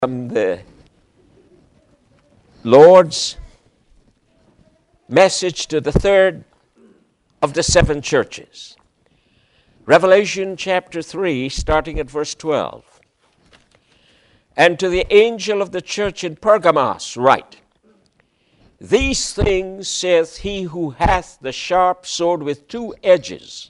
From the Lord's message to the third of the seven churches. Revelation chapter 3, starting at verse 12. And to the angel of the church in Pergamos write, These things saith he who hath the sharp sword with two edges.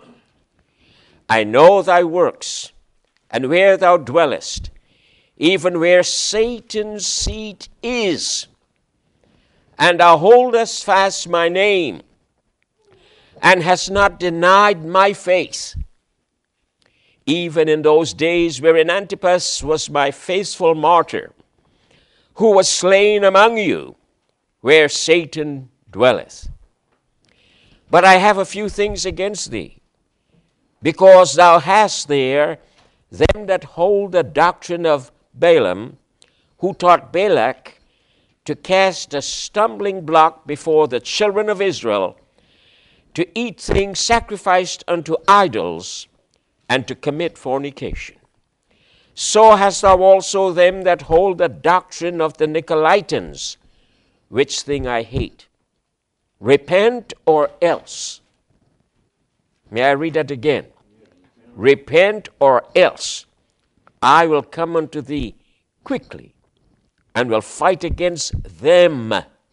I know thy works, and where thou dwellest, even where Satan's seat is, and thou holdest fast my name, and hast not denied my faith, even in those days wherein Antipas was my faithful martyr, who was slain among you, where Satan dwelleth. But I have a few things against thee, because thou hast there them that hold the doctrine of Balaam, who taught Balak to cast a stumbling block before the children of Israel, to eat things sacrificed unto idols, and to commit fornication. So hast thou also them that hold the doctrine of the Nicolaitans, which thing I hate. Repent or else. May I read that again? Repent or else I will come unto thee quickly, and will fight against them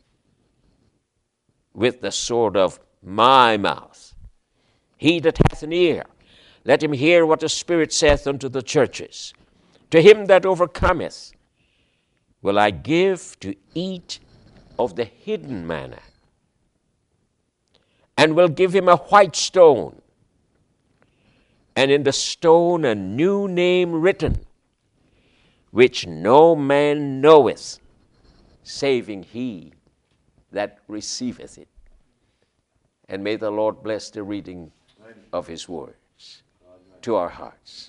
with the sword of my mouth. He that hath an ear, let him hear what the Spirit saith unto the churches. To him that overcometh will I give to eat of the hidden manna, and will give him a white stone, and in the stone a new name written, which no man knoweth, saving he that receiveth it. And may the Lord bless the reading of his words to our hearts.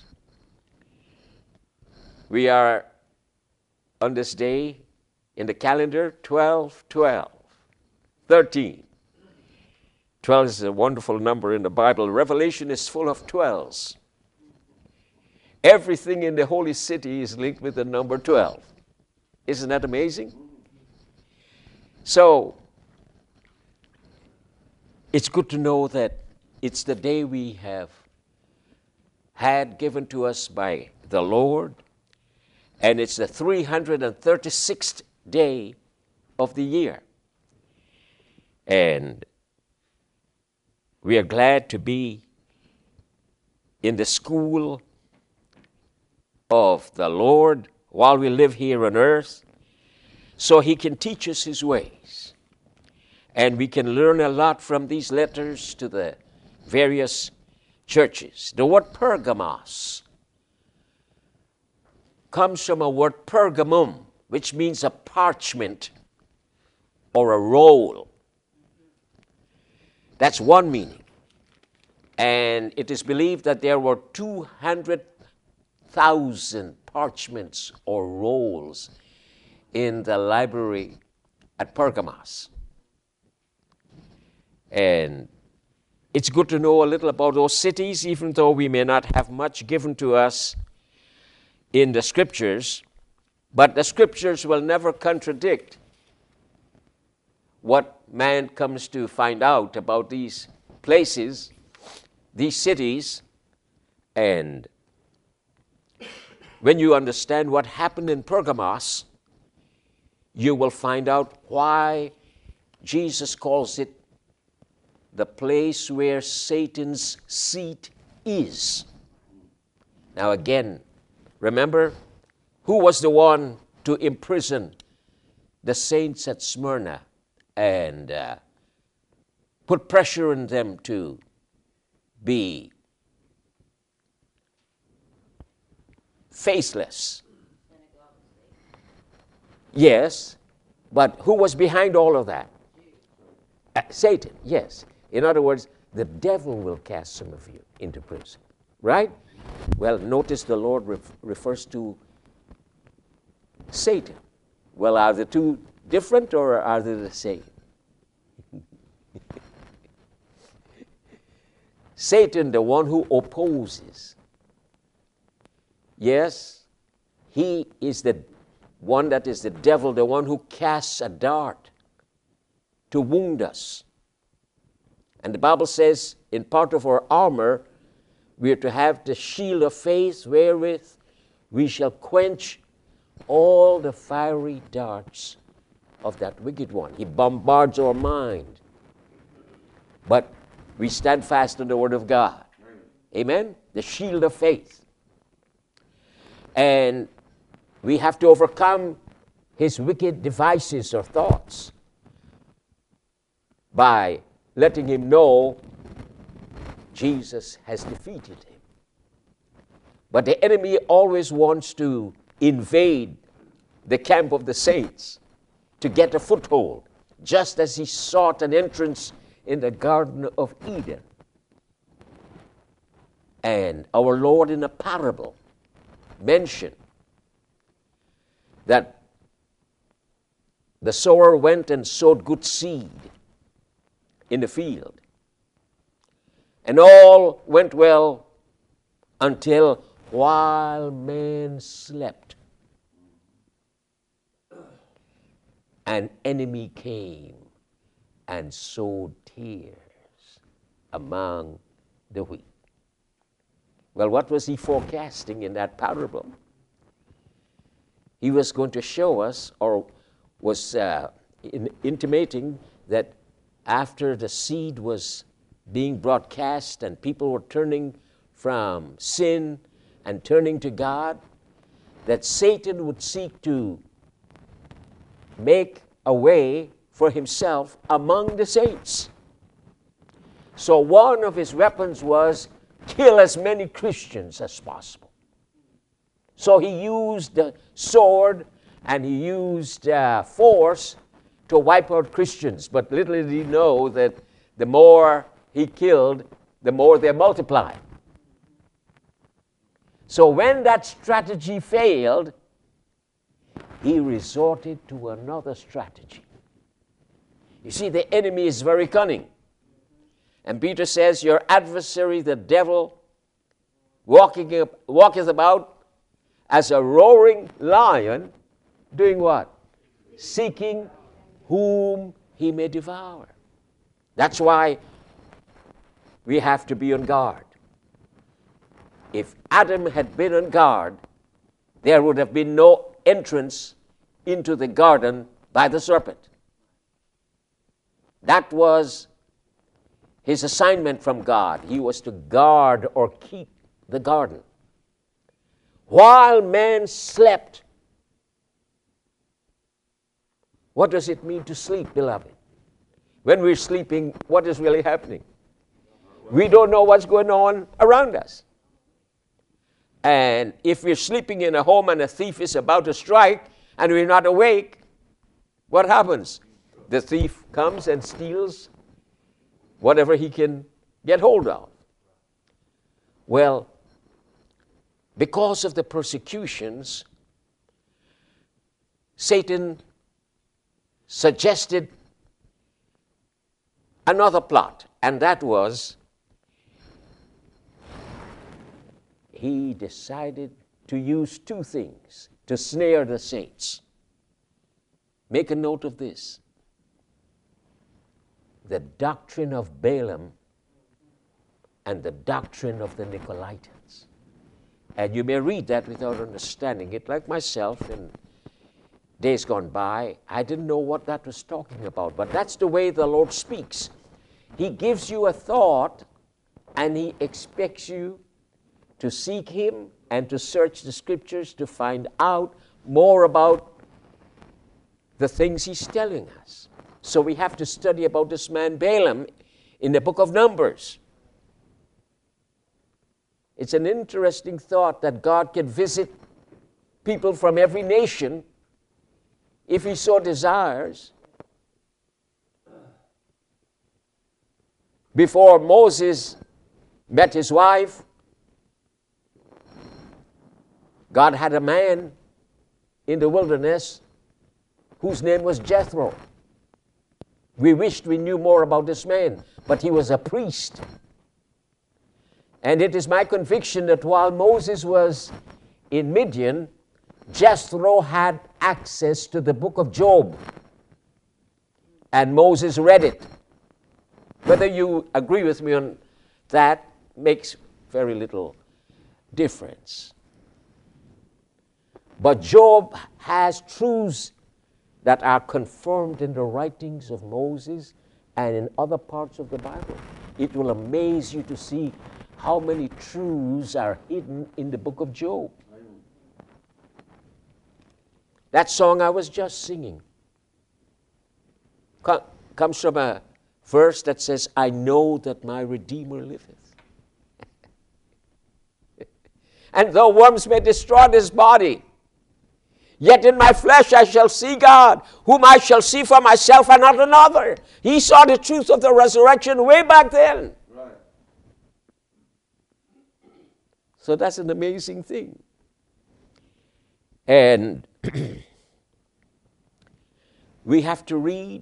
We are on this day in the calendar 12-12, 13. 12 is a wonderful number in the Bible. Revelation is full of 12s. Everything in the holy city is linked with the number 12. Isn't that amazing? So, it's good to know that it's the day we have had given to us by the Lord, and it's the 336th day of the year. And we are glad to be in the school of the Lord while we live here on earth, so he can teach us his ways. And we can learn a lot from these letters to the various churches. The word Pergamos comes from a word pergamum, which means a parchment or a roll. That's one meaning. And it is believed that there were 200,000 parchments or rolls in the library at Pergamos. And it's good to know a little about those cities, even though we may not have much given to us in the Scriptures. But the Scriptures will never contradict what man comes to find out about these places, these cities. And when you understand what happened in Pergamos, you will find out why Jesus calls it the place where Satan's seat is. Now again, remember, who was the one to imprison the saints at Smyrna and put pressure on them to be faithless? Yes, but who was behind all of that? Satan, yes. In other words, the devil will cast some of you into prison, right? Well, notice the Lord refers to Satan. Well, are the two different or are they the same? Satan, the one who opposes. Yes, he is the one that is the devil, the one who casts a dart to wound us. And the Bible says in part of our armor, we are to have the shield of faith wherewith we shall quench all the fiery darts of that wicked one. He bombards our mind. But we stand fast on the Word of God. Amen? The shield of faith. And we have to overcome his wicked devices or thoughts by letting him know Jesus has defeated him. But the enemy always wants to invade the camp of the saints to get a foothold, just as he sought an entrance in the Garden of Eden. And our Lord in a parable mentioned that the sower went and sowed good seed in the field. And all went well until while men slept, an enemy came and sowed tares among the wheat. Well, what was he forecasting in that parable? He was going to show us, or was intimating that after the seed was being broadcast and people were turning from sin and turning to God, that Satan would seek to make a way for himself among the saints. So one of his weapons was kill as many Christians as possible. So he used the sword and he used force to wipe out Christians. But little did he know that the more he killed, the more they multiplied. So when that strategy failed, he resorted to another strategy. You see, the enemy is very cunning. And Peter says, your adversary, the devil, walketh about as a roaring lion, doing what? Seeking whom he may devour. That's why we have to be on guard. If Adam had been on guard, there would have been no entrance into the garden by the serpent. That was his assignment from God. He was to guard or keep the garden. While man slept. What does it mean to sleep, beloved? When we're sleeping, what is really happening? We don't know what's going on around us. And if we're sleeping in a home and a thief is about to strike and we're not awake, what happens? The thief comes and steals whatever he can get hold of. Well, because of the persecutions, Satan suggested another plot, and that was he decided to use two things to snare the saints. Make a note of this. The doctrine of Balaam and the doctrine of the Nicolaitans. And you may read that without understanding it, like myself in days gone by. I didn't know what that was talking about, but that's the way the Lord speaks. He gives you a thought and he expects you to seek him and to search the scriptures to find out more about the things he's telling us. So we have to study about this man Balaam in the book of Numbers. It's an interesting thought that God can visit people from every nation if he so desires. Before Moses met his wife, God had a man in the wilderness whose name was Jethro. We wished we knew more about this man, but he was a priest. And it is my conviction that while Moses was in Midian, Jethro had access to the book of Job. And Moses read it. Whether you agree with me on that makes very little difference. But Job has truths that are confirmed in the writings of Moses and in other parts of the Bible. It will amaze you to see how many truths are hidden in the book of Job. That song I was just singing comes from a verse that says, I know that my Redeemer liveth. And though worms may destroy this body, yet in my flesh I shall see God, whom I shall see for myself and not another. He saw the truth of the resurrection way back then. Right. So that's an amazing thing. And we have to read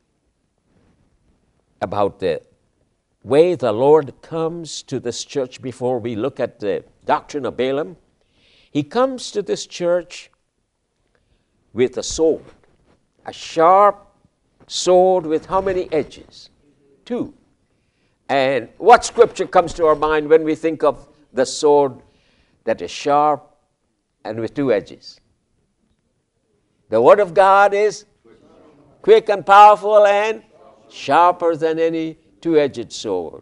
about the way the Lord comes to this church before we look at the doctrine of Balaam. He comes to this church with a sword, a sharp sword with how many edges? 2. And what scripture comes to our mind when we think of the sword that is sharp and with 2 edges? The word of God is quick and powerful and sharper than any 2-edged sword.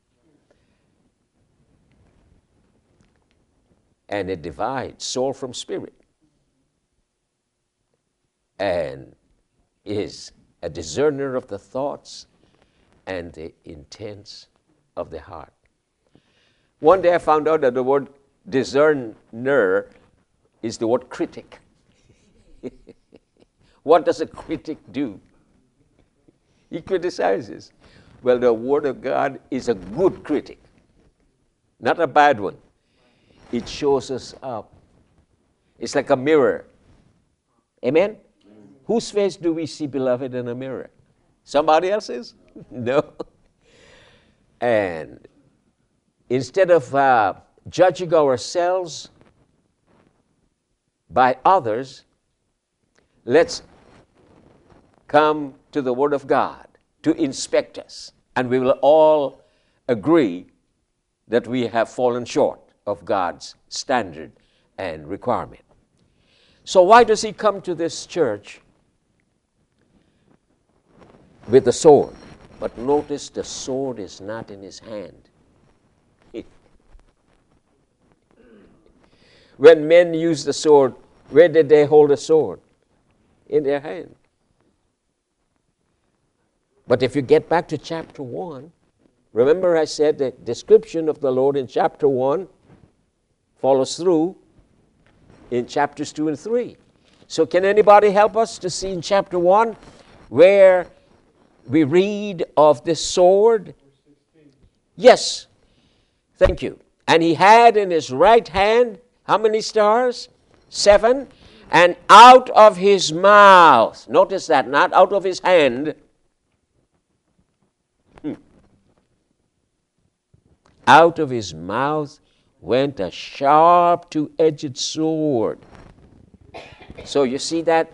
And it divides soul from spirit and is a discerner of the thoughts and the intents of the heart. One day I found out that the word discerner is the word critic. What does a critic do? He criticizes. Well, the Word of God is a good critic, not a bad one. It shows us up. It's like a mirror. Amen? Whose face do we see, beloved, in a mirror? Somebody else's? No. And instead of judging ourselves by others, let's come to the Word of God to inspect us. And we will all agree that we have fallen short of God's standard and requirement. So why does he come to this church with a sword? But notice the sword is not in his hand. When men use the sword, where did they hold the sword? In their hand. But if you get back to chapter 1, remember I said the description of the Lord in chapter 1 follows through in chapters 2 and 3. So can anybody help us to see in chapter 1 where we read of this sword? Yes. Thank you. And he had in his right hand, how many stars? 7. And out of his mouth, notice that, not out of his hand, out of his mouth went a sharp 2-edged sword. So you see that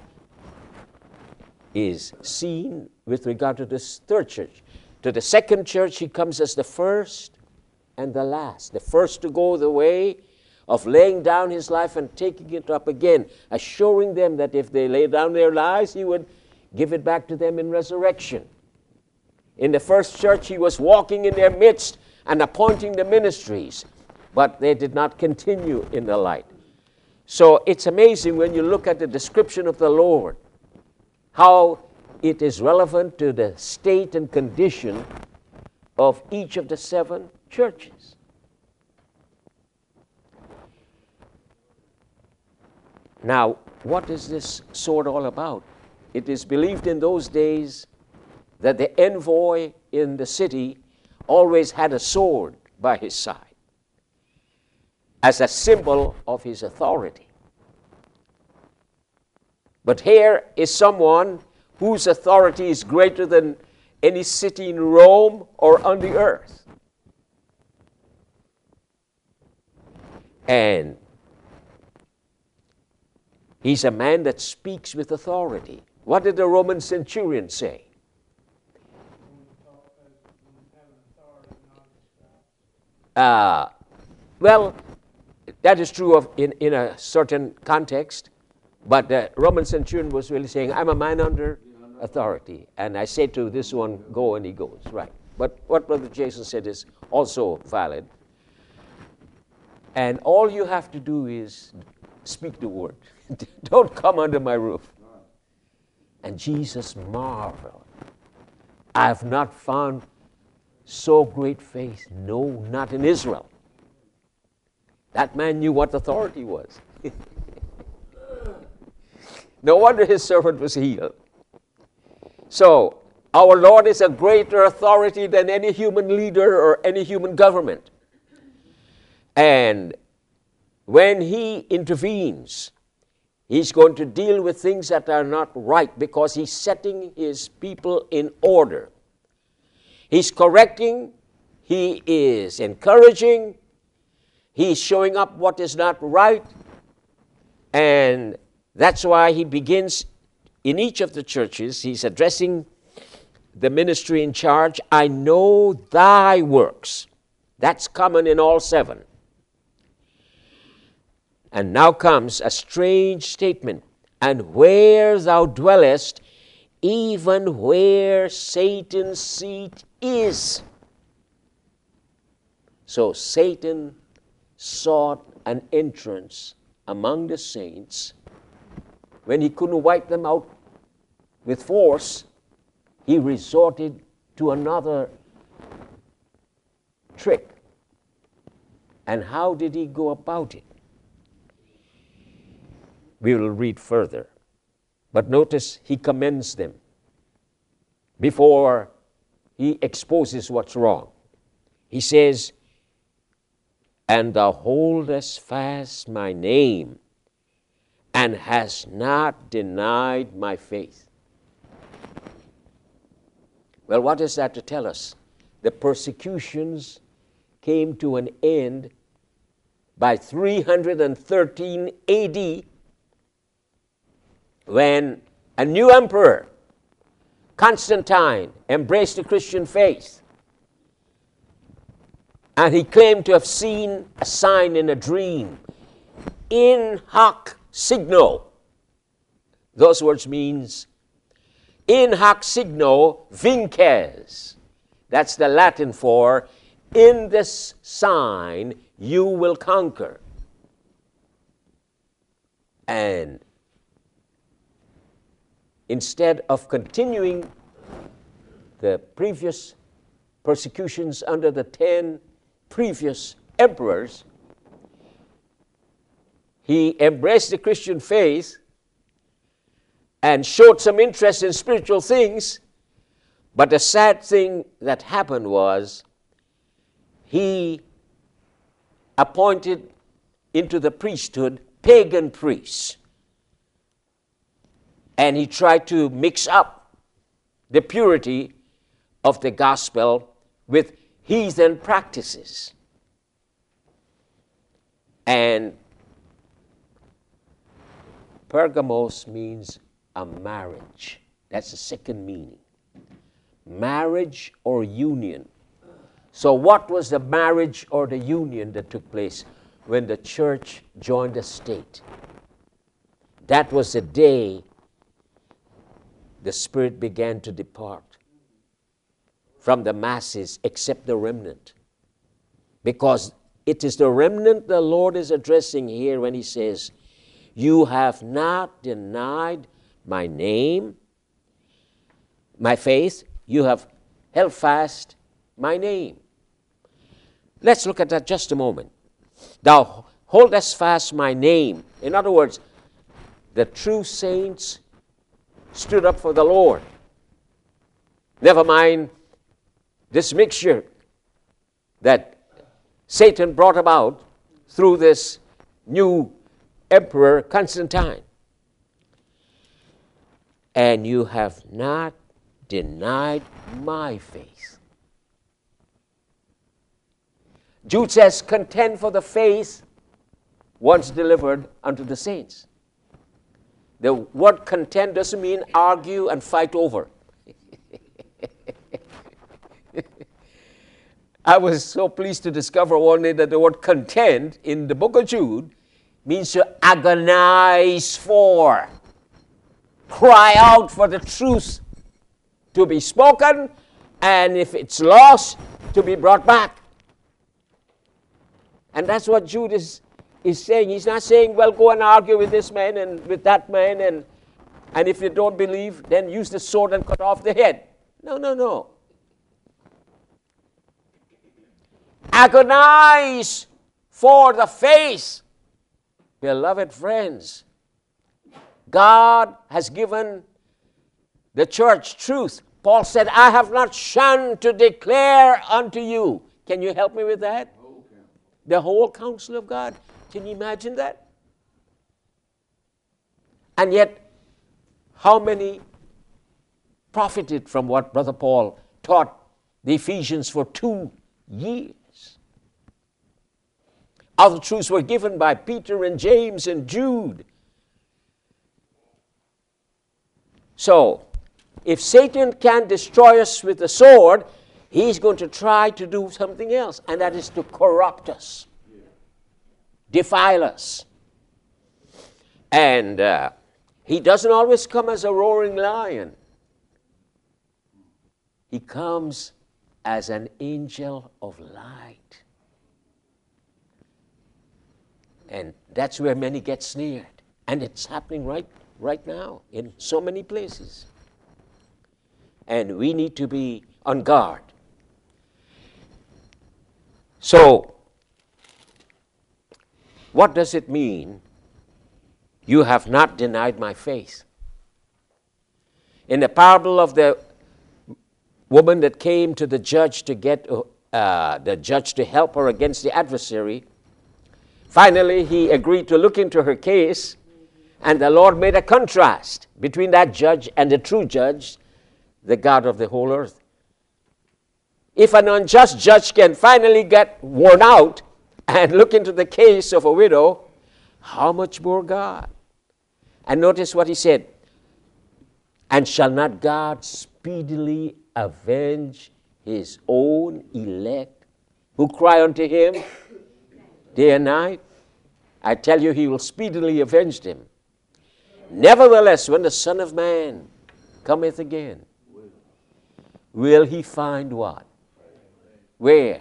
is seen with regard to this third church. To the second church, he comes as the first and the last. The first to go the way of laying down his life and taking it up again, assuring them that if they lay down their lives, he would give it back to them in resurrection. In the first church, he was walking in their midst and appointing the ministries, but they did not continue in the light. So it's amazing when you look at the description of the Lord, how it is relevant to the state and condition of each of the 7 churches. Now, what is this sword all about? It is believed in those days that the envoy in the city always had a sword by his side as a symbol of his authority. But here is someone whose authority is greater than any city in Rome or on the earth. And He's a man that speaks with authority. What did the Roman centurion say? Well, that is true in a certain context, but the Roman centurion was really saying, I'm a man under authority, and I say to this one, go, and he goes. Right. But what Brother Jason said is also valid. And all you have to do is speak the word. Don't come under my roof. And Jesus marveled. I have not found so great faith, no, not in Israel. That man knew what authority was. No wonder his servant was healed. So, our Lord is a greater authority than any human leader or any human government. And when he intervenes, he's going to deal with things that are not right because he's setting his people in order. He's correcting, he is encouraging, he's showing up what is not right, and that's why he begins in each of the churches. He's addressing the ministry in charge. I know thy works. That's common in all seven. And now comes a strange statement. And where thou dwellest, even where Satan's seat is. So Satan sought an entrance among the saints. When he couldn't wipe them out with force, he resorted to another trick. And how did he go about it? We will read further. But notice he commends them before he exposes what's wrong. He says, and thou holdest fast my name, and hast not denied my faith. Well, what is that to tell us? The persecutions came to an end by 313 AD when a new emperor, Constantine, embraced the Christian faith. And he claimed to have seen a sign in a dream. In hoc signo. Those words means in hoc signo vinces. That's the Latin for in this sign you will conquer. And instead of continuing the previous persecutions under the 10 previous emperors, he embraced the Christian faith and showed some interest in spiritual things. But the sad thing that happened was he appointed into the priesthood pagan priests. And he tried to mix up the purity of the gospel with heathen practices. And Pergamos means a marriage. That's the second meaning. Marriage or union. So what was the marriage or the union that took place when the church joined the state? That was the day the Spirit began to depart from the masses except the remnant. Because it is the remnant the Lord is addressing here when he says, you have not denied my name, my faith, you have held fast my name. Let's look at that just a moment. Thou holdest fast my name. In other words, the true saints stood up for the Lord. Never mind this mixture that Satan brought about through this new emperor, Constantine. And you have not denied my faith. Jude says, contend for the faith once delivered unto the saints. The word contend doesn't mean argue and fight over. I was so pleased to discover one day that the word contend in the book of Jude means to agonize for, cry out for the truth to be spoken, and if it's lost, to be brought back. And that's what Jude is saying. He's not saying, well, go and argue with this man and with that man, and if you don't believe, then use the sword and cut off the head. No. Agonize for the faith. Beloved friends, God has given the church truth. Paul said, I have not shunned to declare unto you. Can you help me with that? Okay. The whole counsel of God. Can you imagine that? And yet, how many profited from what Brother Paul taught the Ephesians for 2 years? Other truths were given by Peter and James and Jude. So, if Satan can destroy us with the sword, he's going to try to do something else, and that is to corrupt us, defile us. And he doesn't always come as a roaring lion. He comes as an angel of light. And that's where many get snared. And it's happening right now in so many places. And we need to be on guard. So, what does it mean? You have not denied my faith. In the parable of the woman that came to the judge to get the judge to help her against the adversary, finally he agreed to look into her case, and the Lord made a contrast between that judge and the true judge, the God of the whole earth. If an unjust judge can finally get worn out and look into the case of a widow, how much more God? And notice what he said. And shall not God speedily avenge his own elect who cry unto him day and night? I tell you, he will speedily avenge them. Nevertheless, when the Son of Man cometh again, will he find what? Where?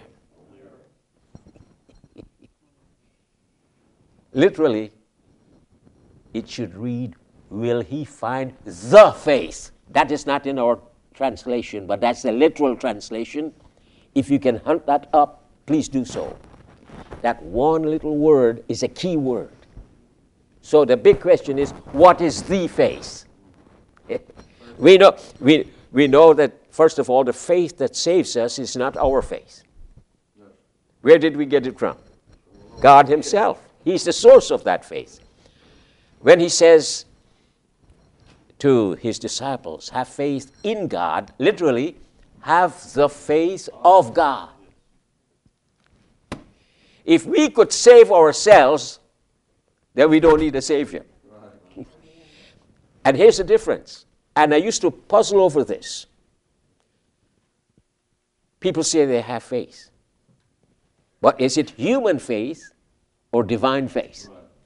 Literally, it should read, will he find the faith? That is not in our translation, but that's the literal translation. If you can hunt that up, please do so. That one little word is a key word. So the big question is, what is the faith? We know that, first of all, the faith that saves us is not our faith. Where did we get it from? God himself. He's the source of that faith. When he says to his disciples, have faith in God, literally, have the faith of God. If we could save ourselves, then we don't need a Savior. And here's the difference. And I used to puzzle over this. People say they have faith. But is it human faith or divine faith?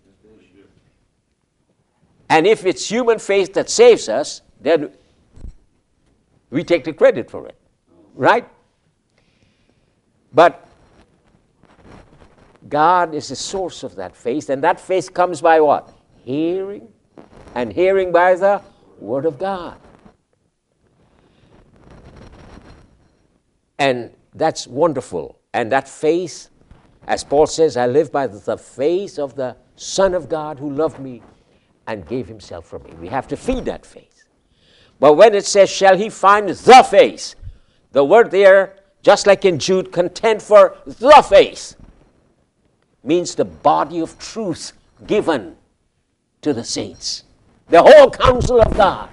And if it's human faith that saves us, then we take the credit for it. Right? But God is the source of that faith, and that faith comes by what? Hearing, and hearing by the Word of God. And that's wonderful. And that faith, as Paul says, I live by the faith of the Son of God who loved me and gave himself for me. We have to feed that faith. But when it says, shall he find the faith, the word there, just like in Jude, contend for the faith, means the body of truth given to the saints. The whole counsel of God.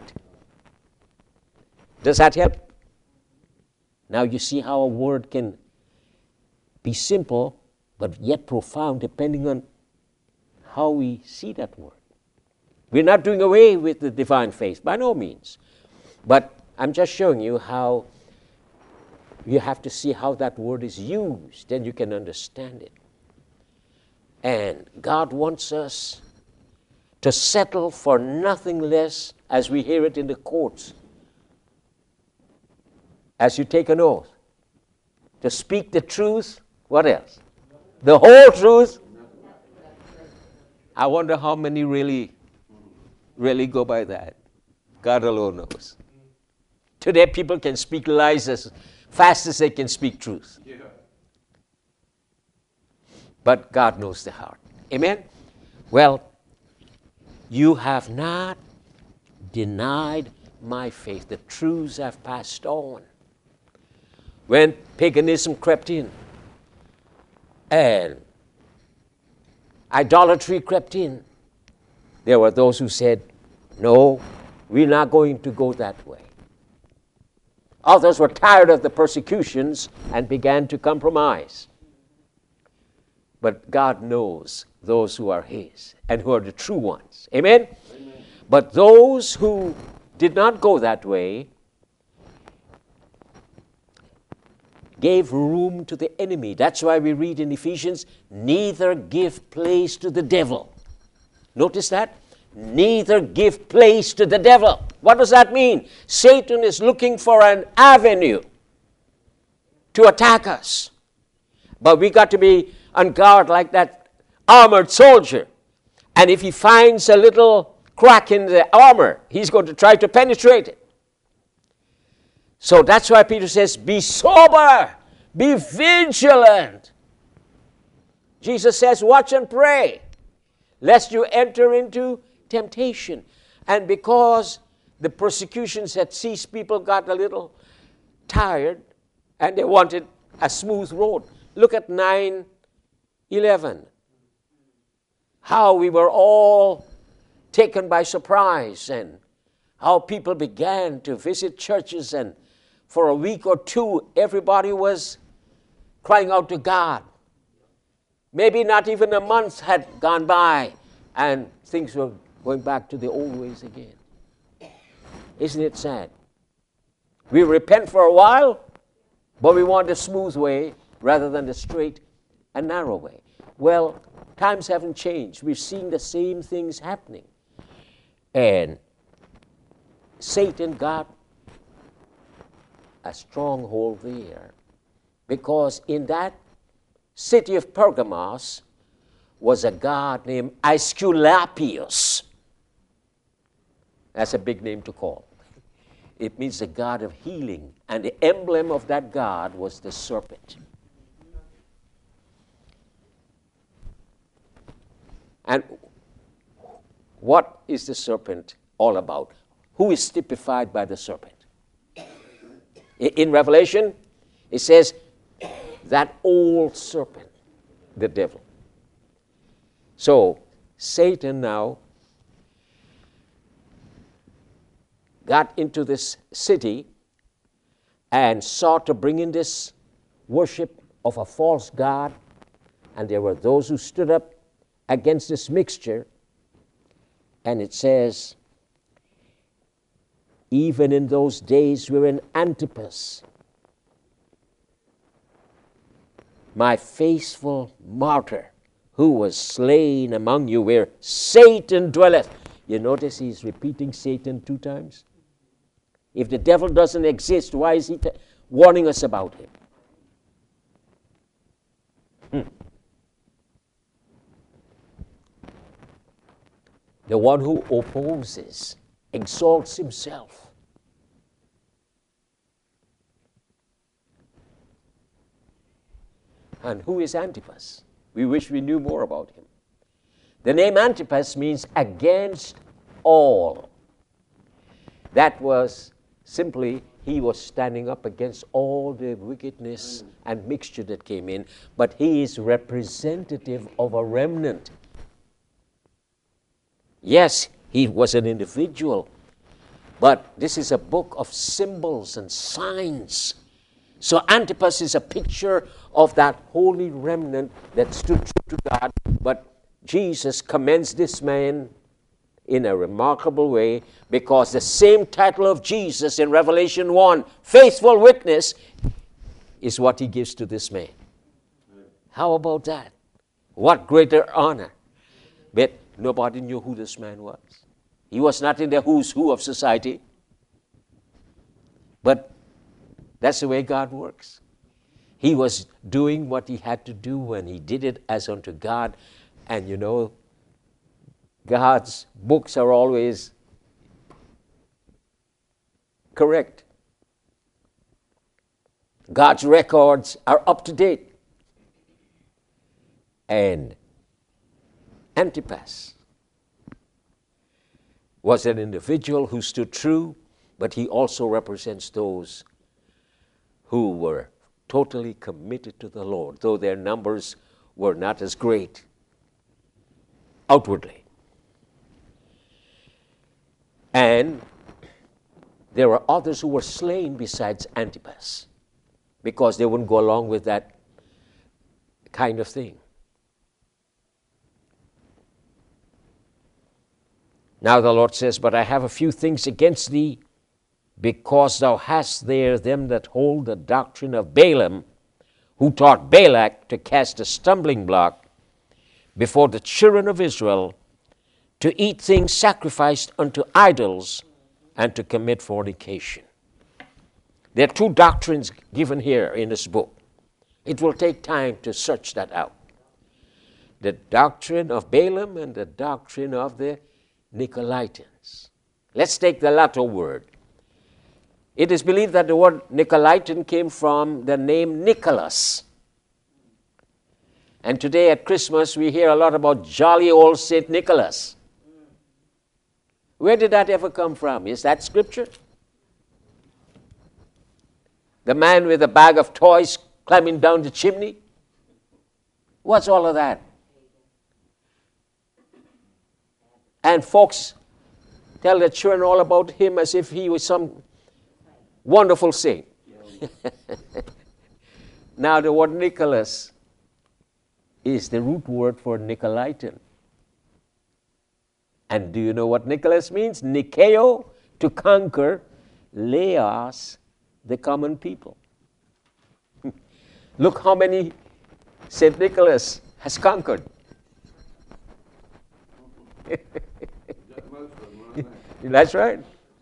Does that help? Now you see how a word can be simple, but yet profound, depending on how we see that word. We're not doing away with the divine faith, by no means. But I'm just showing you how you have to see how that word is used, then you can understand it. And God wants us to settle for nothing less, as we hear it in the courts, as you take an oath, to speak the truth. What else? The whole truth. I wonder how many really go by that. God alone knows. Today people can speak lies as fast as they can speak truth. Yeah. But God knows the heart. Amen? Well, you have not denied my faith. The truths have passed on. When paganism crept in and idolatry crept in, there were those who said, no, we're not going to go that way. Others were tired of the persecutions and began to compromise. But God knows those who are His and who are the true ones. Amen? Amen. But those who did not go that way gave room to the enemy. That's why we read in Ephesians, neither give place to the devil. Notice that? Neither give place to the devil. What does that mean? Satan is looking for an avenue to attack us. But we got to be on guard like that armored soldier. And if he finds a little crack in the armor, he's going to try to penetrate it. So that's why Peter says, be sober, be vigilant. Jesus says, watch and pray, lest you enter into temptation. And because the persecutions had ceased, people got a little tired and they wanted a smooth road. Look at 9:11. How we were all taken by surprise and how people began to visit churches, and for a week or two everybody was crying out to God. Maybe not even a month had gone by and things were going back to the old ways again. Isn't it sad? We repent for a while, but we want the smooth way rather than the straight and narrow way. Well, times haven't changed. We've seen the same things happening. And Satan got a stronghold there, because in that city of Pergamos was a god named Aesculapius. That's a big name to call. It means the god of healing, and the emblem of that god was the serpent. And what is the serpent all about? Who is typified by the serpent? In Revelation, it says, that old serpent, the devil. So, Satan now got into this city and sought to bring in this worship of a false god, and there were those who stood up against this mixture, and it says, even in those days wherein Antipas, my faithful martyr, who was slain among you, where Satan dwelleth. You notice he's repeating Satan 2 times? If the devil doesn't exist, why is he warning us about him? The one who opposes, exalts himself. And who is Antipas? We wish we knew more about him. The name Antipas means against all. That was simply, he was standing up against all the wickedness and mixture that came in, but he is representative of a remnant. Yes, he was an individual, but this is a book of symbols and signs. So Antipas is a picture of that holy remnant that stood true to God, but Jesus commends this man in a remarkable way, because the same title of Jesus in Revelation 1, faithful witness, is what he gives to this man. How about that? What greater honor? But nobody knew who this man was. He was not in the who's who of society. But that's the way God works. He was doing what he had to do when he did it as unto God. And you know, God's books are always correct. God's records are up to date. And Antipas was an individual who stood true, but he also represents those who were totally committed to the Lord, though their numbers were not as great outwardly. And there were others who were slain besides Antipas, because they wouldn't go along with that kind of thing. Now the Lord says, but I have a few things against thee, because thou hast there them that hold the doctrine of Balaam, who taught Balak to cast a stumbling block before the children of Israel, to eat things sacrificed unto idols, and to commit fornication. There are two doctrines given here in this book. It will take time to search that out. The doctrine of Balaam and the doctrine of the Nicolaitans. Let's take the latter word. It is believed that the word Nicolaitan came from the name Nicholas. And today at Christmas we hear a lot about jolly old St. Nicholas. Where did that ever come from? Is that scripture? The man with a bag of toys climbing down the chimney? What's all of that? And folks tell their children all about him as if he was some wonderful saint. Now the word Nicholas is the root word for Nicolaitan. And do you know what Nicholas means? Nikeo, to conquer, Laos, the common people. Look how many St. Nicholas has conquered. That's right.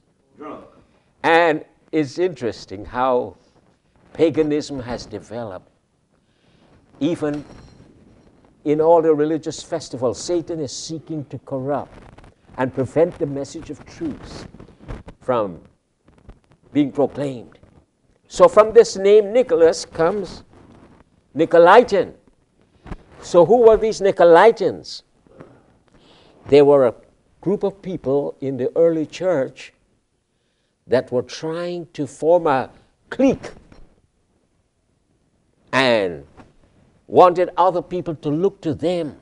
And it's interesting how paganism has developed. Even in all the religious festivals, Satan is seeking to corrupt and prevent the message of truth from being proclaimed. So from this name Nicholas comes Nicolaitan. So who were these Nicolaitans? They were a group of people in the early church that were trying to form a clique and wanted other people to look to them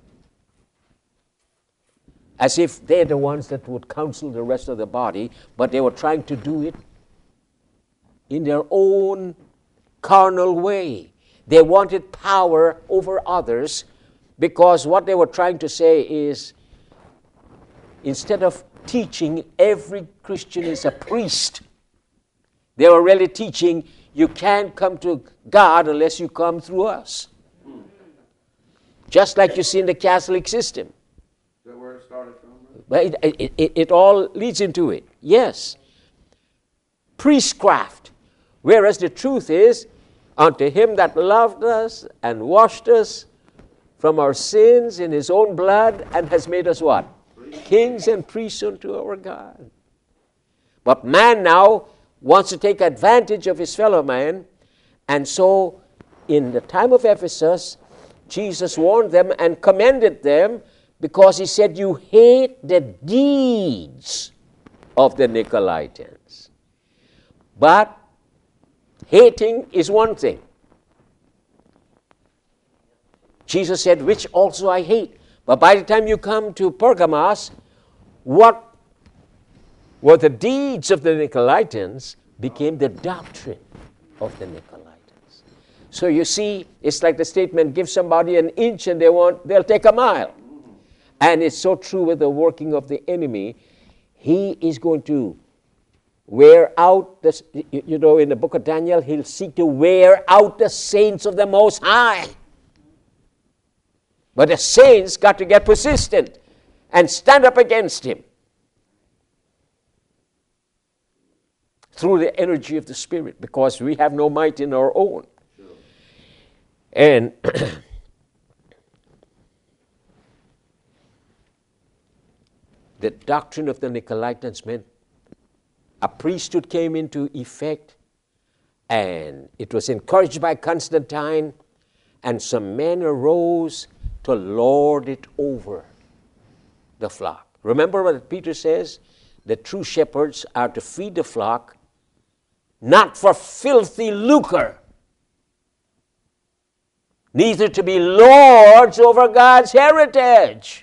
as if they're the ones that would counsel the rest of the body, but they were trying to do it in their own carnal way. They wanted power over others, because what they were trying to say is, instead of teaching every Christian is a priest, they were really teaching you can't come to God unless you come through us. Just like you see in the Catholic system. Is that where it started from? Right? But it all leads into it. Yes. Priestcraft. Whereas the truth is, unto him that loved us and washed us from our sins in his own blood and has made us what? Kings and priests unto our God. But man now wants to take advantage of his fellow man, and so in the time of Ephesus, Jesus warned them and commended them, because he said, you hate the deeds of the Nicolaitans. But hating is one thing. Jesus said, which also I hate. But by the time you come to Pergamos, what were the deeds of the Nicolaitans became the doctrine of the Nicolaitans. So you see, it's like the statement, give somebody an inch and they'll take a mile. And it's so true with the working of the enemy. He is going to wear out, in the book of Daniel, he'll seek to wear out the saints of the Most High. But the saints got to get persistent and stand up against him through the energy of the Spirit, because we have no might in our own. Sure. And the doctrine of the Nicolaitans meant a priesthood came into effect, and it was encouraged by Constantine, and some men arose to lord it over the flock. Remember what Peter says? The true shepherds are to feed the flock, not for filthy lucre, neither to be lords over God's heritage.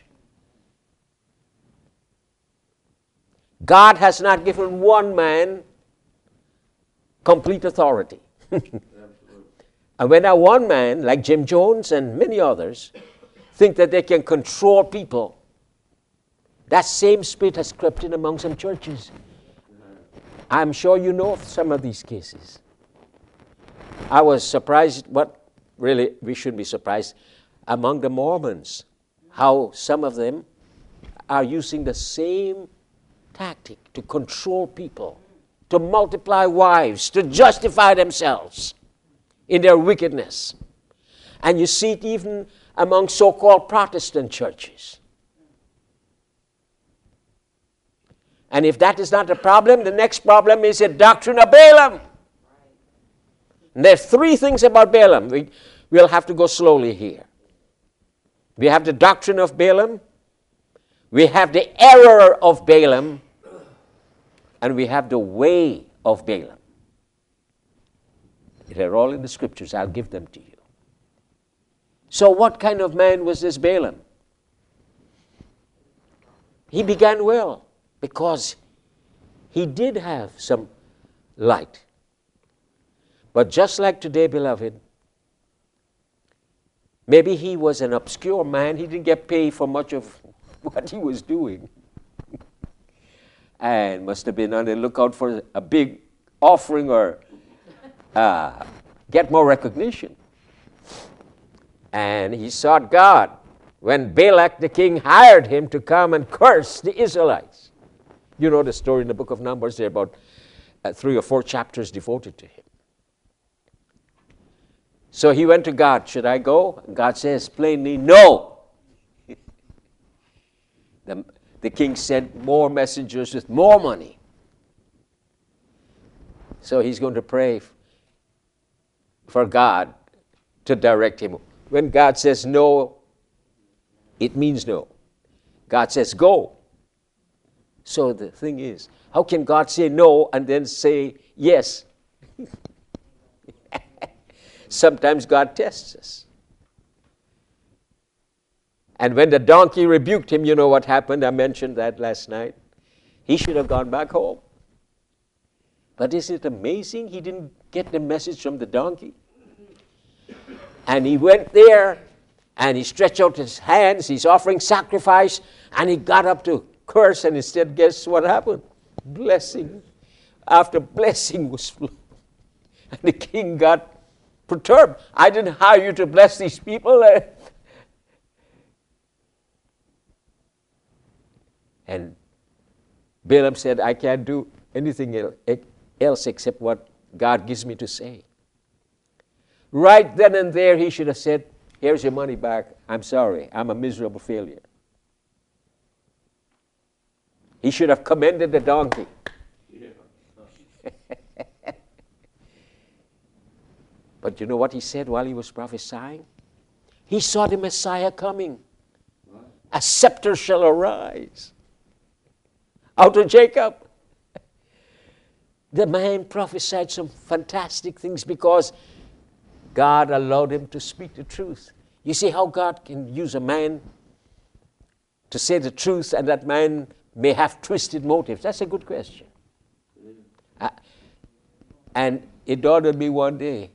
God has not given one man complete authority. And when that one man, like Jim Jones and many others, think that they can control people, that same spirit has crept in among some churches. I'm sure you know of some of these cases. I was surprised, but really we shouldn't be surprised, among the Mormons, how some of them are using the same tactic to control people, to multiply wives, to justify themselves in their wickedness. And you see it even among so-called Protestant churches. And if that is not a problem, the next problem is the doctrine of Balaam. And there are three things about Balaam. We'll have to go slowly here. We have the doctrine of Balaam, we have the error of Balaam, and we have the way of Balaam. They're all in the scriptures. I'll give them to you. So what kind of man was this Balaam? He began well because he did have some light. But just like today, beloved, maybe he was an obscure man. He didn't get paid for much of what he was doing. And must have been on the lookout for a big offering or get more recognition. And he sought God when Balak the king hired him to come and curse the Israelites. You know the story in the book of Numbers. There are about 3 or 4 chapters devoted to him. So he went to God. Should I go? And God says plainly, no. The king sent more messengers with more money. So he's going to pray for God to direct him. When God says no, it means no. God says go. So the thing is, how can God say no and then say yes? Sometimes God tests us. And when the donkey rebuked him, you know what happened? I mentioned that last night. He should have gone back home. But is it amazing he didn't get the message from the donkey? And he went there, and he stretched out his hands, he's offering sacrifice, and he got up to curse, and instead, guess what happened? Blessing after blessing was flowing. And the king got perturbed. I didn't hire you to bless these people. And Balaam said, I can't do anything else except what God gives me to say. Right then and there, he should have said, here's your money back. I'm sorry. I'm a miserable failure. He should have commended the donkey. Yeah. But you know what he said while he was prophesying? He saw the Messiah coming. What? A scepter shall arise out of Jacob. The man prophesied some fantastic things because God allowed him to speak the truth. You see how God can use a man to say the truth and that man may have twisted motives? That's a good question. And it dawned on me one day,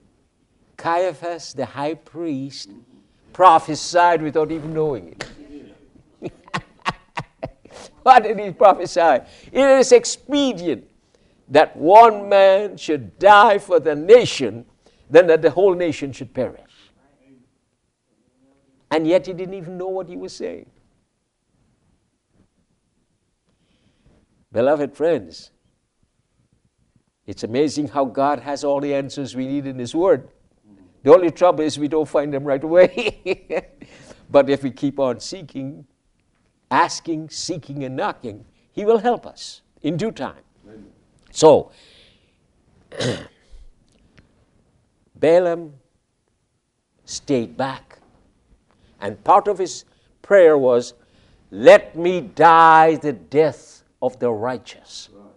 Caiaphas, the high priest, prophesied without even knowing it. What did he prophesy? It is expedient that one man should die for the nation, than that the whole nation should perish. And yet he didn't even know what he was saying. Beloved friends, it's amazing how God has all the answers we need in His Word. The only trouble is we don't find them right away. But if we keep on seeking, asking, seeking, and knocking, He will help us in due time. Amen. So, Balaam stayed back. And part of his prayer was, let me die the death of the righteous. Right.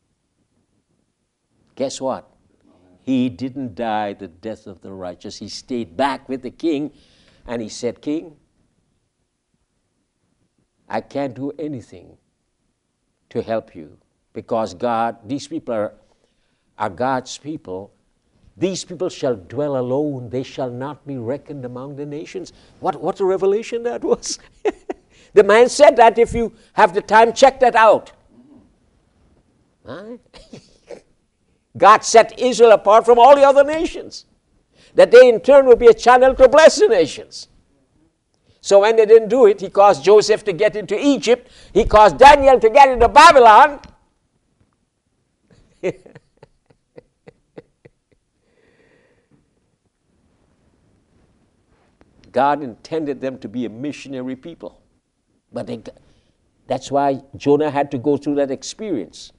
Guess what? He didn't die the death of the righteous. He stayed back with the king, and he said, King, I can't do anything to help you because God, these people are God's people. These people shall dwell alone. They shall not be reckoned among the nations. What a revelation that was. The man said that. If you have the time, check that out. Right? God set Israel apart from all the other nations, that they in turn would be a channel to bless the nations. So when they didn't do it, He caused Joseph to get into Egypt. He caused Daniel to get into Babylon. God intended them to be a missionary people. But that's why Jonah had to go through that experience.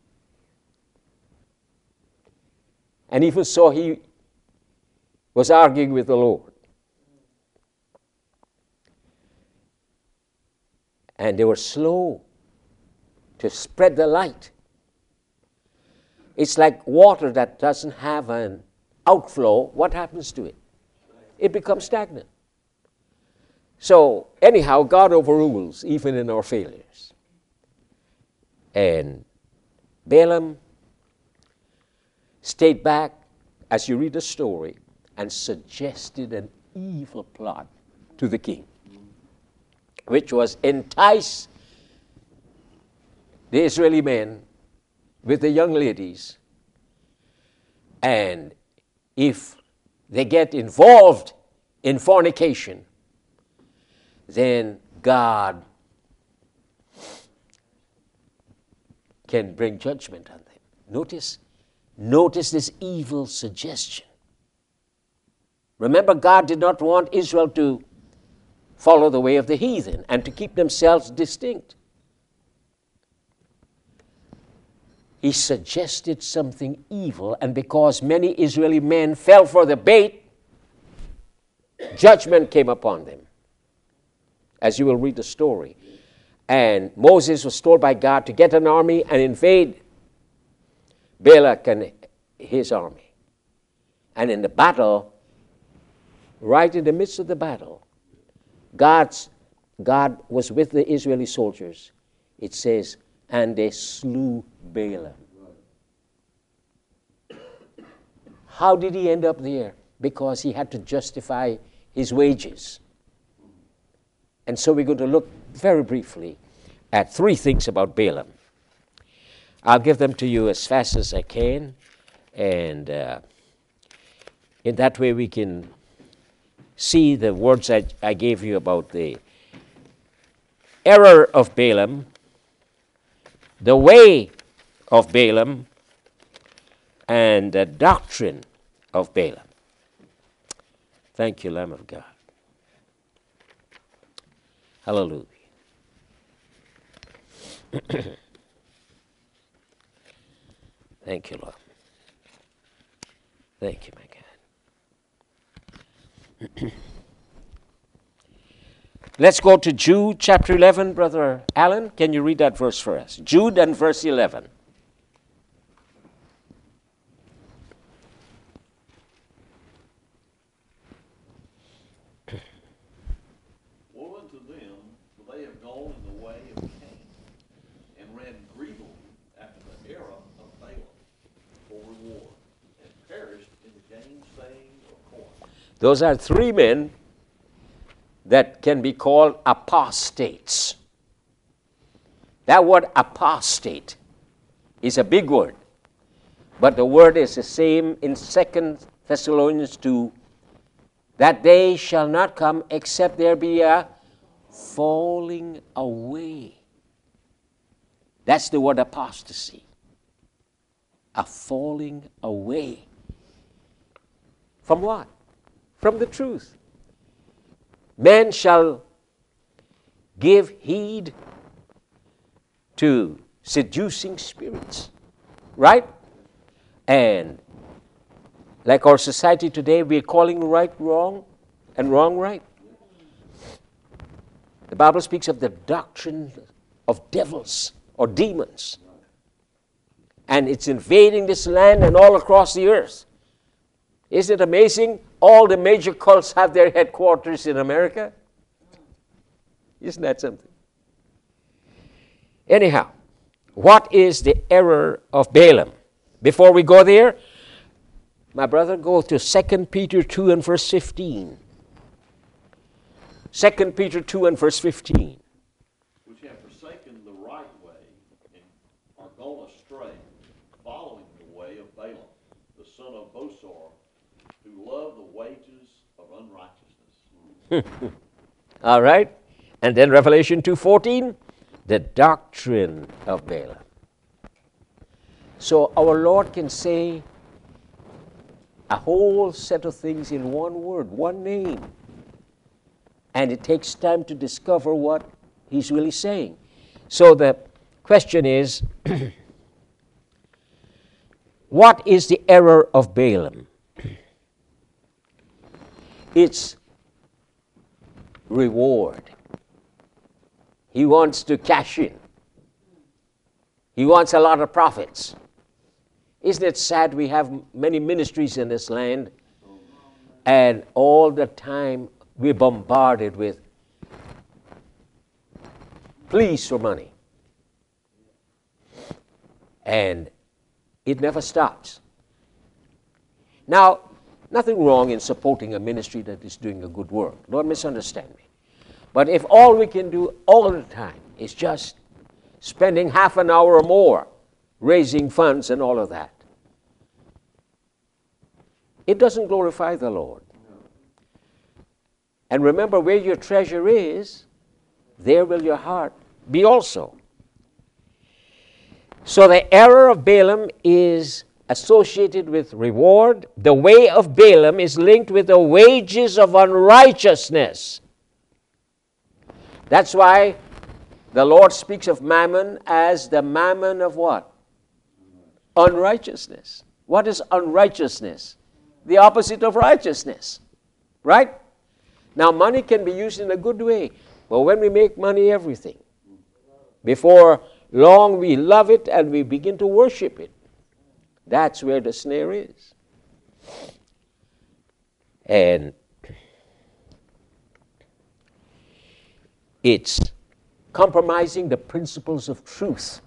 And even so, he was arguing with the Lord. And they were slow to spread the light. It's like water that doesn't have an outflow. What happens to it? It becomes stagnant. So, anyhow, God overrules even in our failures. And Balaam stayed back, as you read the story, and suggested an evil plot to the king, which was entice the Israeli men with the young ladies, and if they get involved in fornication, then God can bring judgment on them. Notice this evil suggestion. Remember, God did not want Israel to follow the way of the heathen and to keep themselves distinct. He suggested something evil, and because many Israeli men fell for the bait, judgment came upon them, as you will read the story. And Moses was told by God to get an army and invade Balak and his army. And in the battle, right in the midst of the battle, God was with the Israeli soldiers. It says, and they slew Balaam. How did he end up there? Because he had to justify his wages. And so we're going to look very briefly at three things about Balaam. I'll give them to you as fast as I can, and in that way we can see the words I gave you about the error of Balaam, the way of Balaam, and the doctrine of Balaam. Thank you, Lamb of God. Hallelujah. Thank you, Lord. Thank you, my God. Let's go to Jude chapter 11, Brother Allen. Can you read that verse for us? Jude and verse 11. Woe unto them, for they have gone in the way of Cain, and ran greedily after the error of Balaam for reward, and perished in the gainsaying of Korah. Those are three men that can be called apostates. That word apostate is a big word, but the word is the same in 2 Thessalonians 2, that they shall not come except there be a falling away. That's the word apostasy. A falling away. From what? From the truth. Men shall give heed to seducing spirits. Right? And like our society today, we're calling right wrong and wrong right. The Bible speaks of the doctrine of devils or demons. And it's invading this land and all across the earth. Isn't it amazing? All the major cults have their headquarters in America. Isn't that something? Anyhow, what is the error of Balaam? Before we go there, my brother, go to 2 Peter 2 and verse 15. 2 Peter 2 and verse 15. Which have forsaken the right way and are gone astray, following the way of Balaam, the son of Bosor, who loved the wages of unrighteousness. All right. And then Revelation 2:14, the doctrine of Balaam. So our Lord can say a whole set of things in one word, one name. And it takes time to discover what he's really saying. So the question is, what is the error of Balaam? It's reward. He wants to cash in. He wants a lot of profits. Isn't it sad we have many ministries in this land, and all the time we're bombarded with pleas for money. And it never stops. Now, nothing wrong in supporting a ministry that is doing a good work. Don't misunderstand me. But if all we can do all the time is just spending half an hour or more raising funds and all of that, it doesn't glorify the Lord. And remember, where your treasure is, there will your heart be also. So the error of Balaam is associated with reward. The way of Balaam is linked with the wages of unrighteousness. That's why the Lord speaks of mammon as the mammon of what? Unrighteousness. What is unrighteousness? The opposite of righteousness. Right? Now, money can be used in a good way, but when we make money everything, before long we love it and we begin to worship it. That's where the snare is. And it's compromising the principles of truth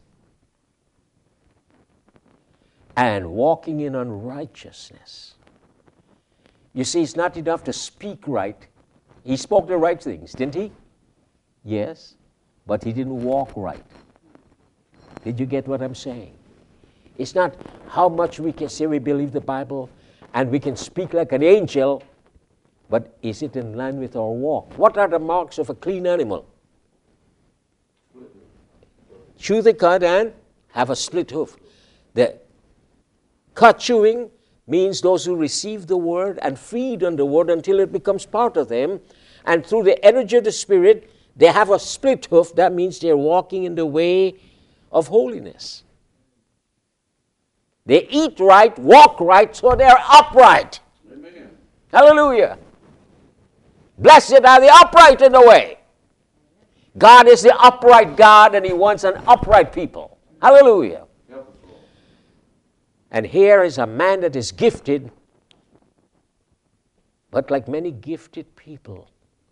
and walking in unrighteousness. You see, it's not enough to speak right. He spoke the right things, didn't he? Yes, but he didn't walk right. Did you get what I'm saying? It's not how much we can say we believe the Bible and we can speak like an angel, but is it in line with our walk? What are the marks of a clean animal? Chew the cud and have a split hoof. The cud chewing means those who receive the word and feed on the word until it becomes part of them. And through the energy of the Spirit, they have a split hoof. That means they're walking in the way of holiness. They eat right, walk right, so they're upright. Amen. Hallelujah. Blessed are the upright in the way. God is the upright God, and he wants an upright people. Hallelujah. Help us, Lord. And here is a man that is gifted, but like many gifted people,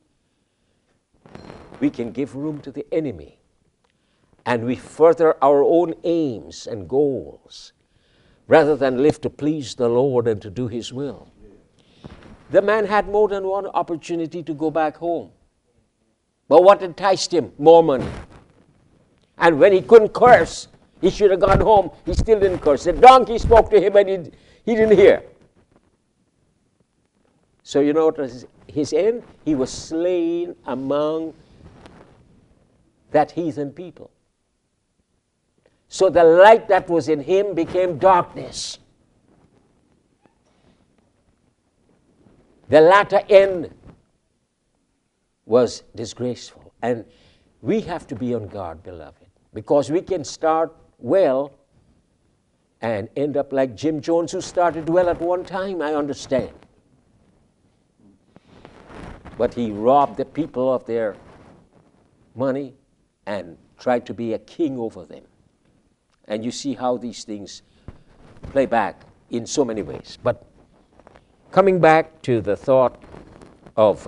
we can give room to the enemy, and we further our own aims and goals rather than live to please the Lord and to do his will. The man had more than one opportunity to go back home. But what enticed him? More money. And when he couldn't curse, he should have gone home. He still didn't curse. The donkey spoke to him and he didn't hear. So you know what was his end? He was slain among that heathen people. So the light that was in him became darkness. The latter end was disgraceful. And we have to be on guard, beloved, because we can start well and end up like Jim Jones, who started well at one time, I understand. But he robbed the people of their money and tried to be a king over them. And you see how these things play back in so many ways. But coming back to the thought of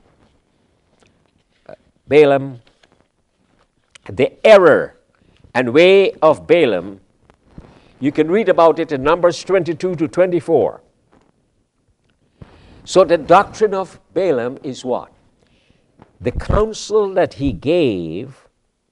Balaam, the error and way of Balaam, you can read about it in Numbers 22 to 24. So the doctrine of Balaam is what? The counsel that he gave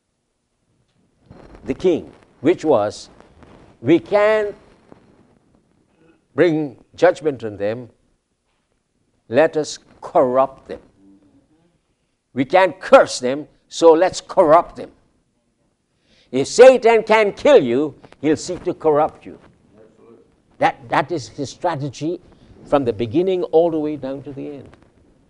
the king, which was, we can bring judgment on them, let us corrupt them. We can't curse them, so let's corrupt them. If Satan can kill you, he'll seek to corrupt you. That is his strategy from the beginning all the way down to the end.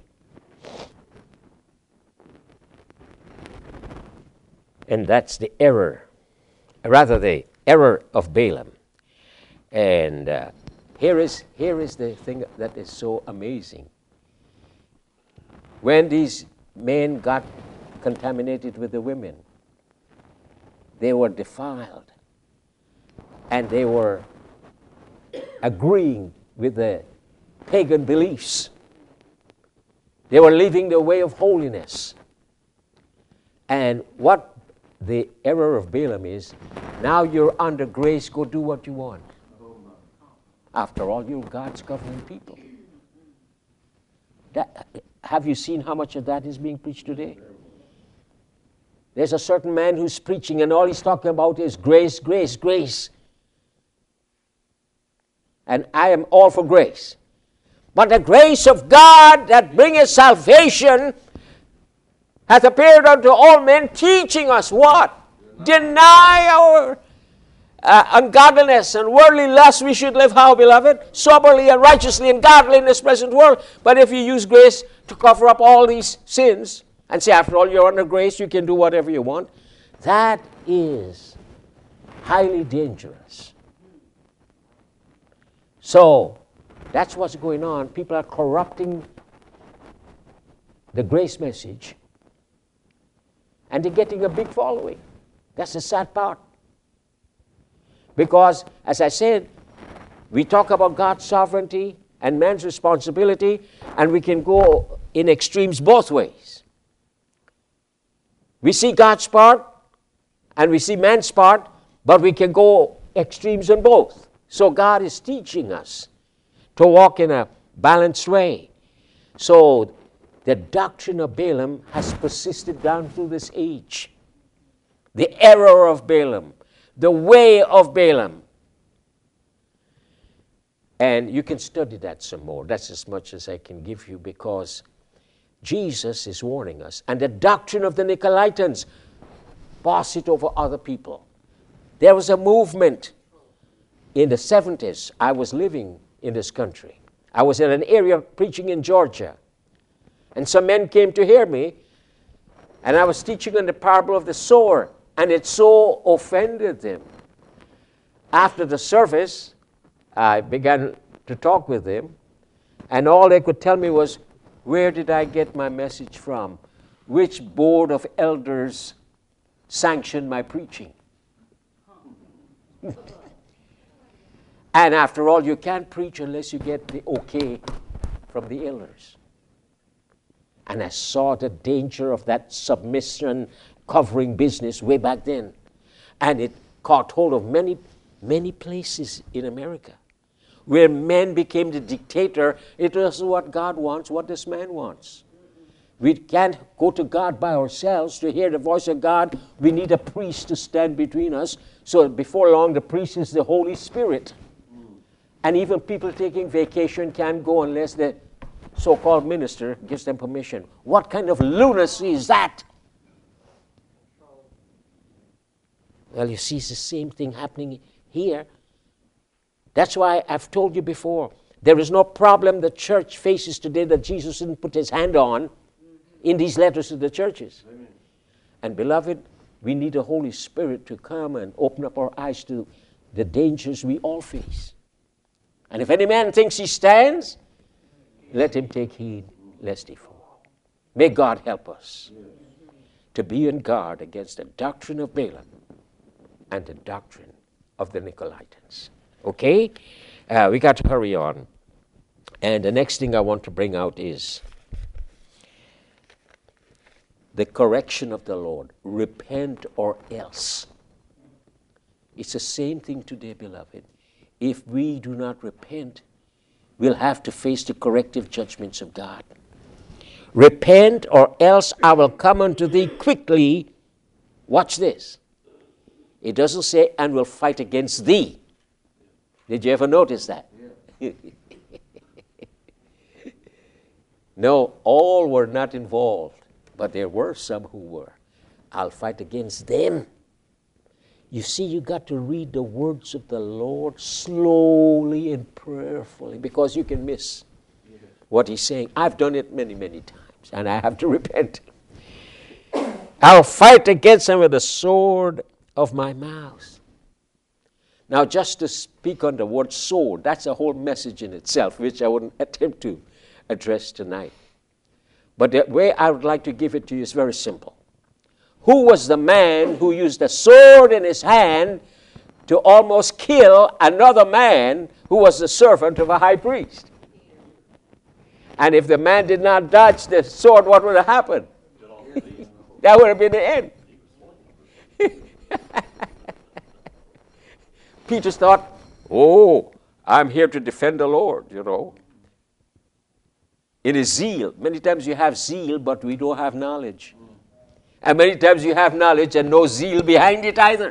And that's the error, rather the error of Balaam. And here is the thing that is so amazing. When these men got contaminated with the women, they were defiled, and they were agreeing with the pagan beliefs. They were leaving the way of holiness. And what the error of Balaam is, now you're under grace, go do what you want. After all, you're God's covenant people. Have you seen how much of that is being preached today? There's a certain man who's preaching and all he's talking about is grace, grace, grace. And I am all for grace. But the grace of God that bringeth salvation hath appeared unto all men, teaching us what? Deny our ungodliness and worldly lust. We should live how, beloved? Soberly and righteously and godly in this present world. But if you use grace to cover up all these sins and say, after all, you're under grace, you can do whatever you want, that is highly dangerous. So, that's what's going on. People are corrupting the grace message, and they're getting a big following. That's the sad part. Because, as I said, we talk about God's sovereignty and man's responsibility, and we can go in extremes both ways. We see God's part, and we see man's part, but we can go extremes on both. So God is teaching us to walk in a balanced way. So the doctrine of Balaam has persisted down through this age. The error of Balaam, the way of Balaam. And you can study that some more. That's as much as I can give you, because Jesus is warning us. And the doctrine of the Nicolaitans, pass it over other people. There was a movement in the 70s. I was living in this country. I was in an area preaching in Georgia. And some men came to hear me, and I was teaching on the parable of the sower, and it so offended them. After the service, I began to talk with them, and all they could tell me was, where did I get my message from? Which board of elders sanctioned my preaching? And after all, you can't preach unless you get the okay from the elders. And I saw the danger of that submission covering business way back then. And it caught hold of many, many places in America where men became the dictator. It was what God wants, what this man wants. We can't go to God by ourselves to hear the voice of God. We need a priest to stand between us. So before long, the priest is the Holy Spirit. And even people taking vacation can't go unless the so-called minister gives them permission. What kind of lunacy is that? Well, you see, it's the same thing happening here. That's why I've told you before, there is no problem the church faces today that Jesus didn't put his hand on in these letters to the churches. Amen. And beloved, we need the Holy Spirit to come and open up our eyes to the dangers we all face. And if any man thinks he stands, let him take heed lest he fall. May God help us to be on guard against the doctrine of Balaam and the doctrine of the Nicolaitans. Okay? We got to hurry on. And the next thing I want to bring out is the correction of the Lord. Repent or else. It's the same thing today, beloved. If we do not repent, we'll have to face the corrective judgments of God. Repent or else I will come unto thee quickly. Watch this. It doesn't say, and will fight against thee. Did you ever notice that? Yeah. No, all were not involved, but there were some who were. I'll fight against them. You see, you got to read the words of the Lord slowly and prayerfully, because you can miss what he's saying. I've done it many, many times, and I have to repent. I'll fight against them with the sword of my mouth. Now, just to speak on the word sword, that's a whole message in itself, which I wouldn't attempt to address tonight. But the way I would like to give it to you is very simple. Who was the man who used a sword in his hand to almost kill another man who was the servant of a high priest? And if the man did not dodge the sword, what would have happened? That would have been the end. Peter thought, oh, I'm here to defend the Lord, you know. In his zeal. Many times you have zeal, but we don't have knowledge. And many times you have knowledge and no zeal behind it either.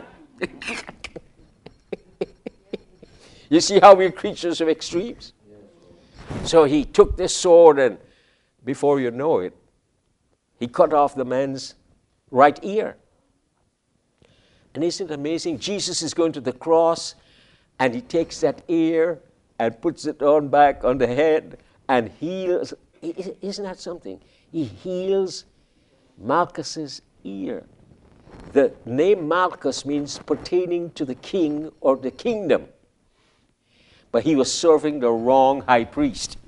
You see how we're creatures of extremes? So he took this sword, and before you know it, he cut off the man's right ear. And isn't it amazing? Jesus is going to the cross, and he takes that ear and puts it on back on the head and heals. Isn't that something? He heals Malchus's ear. The name Malchus means pertaining to the king or the kingdom. But he was serving the wrong high priest.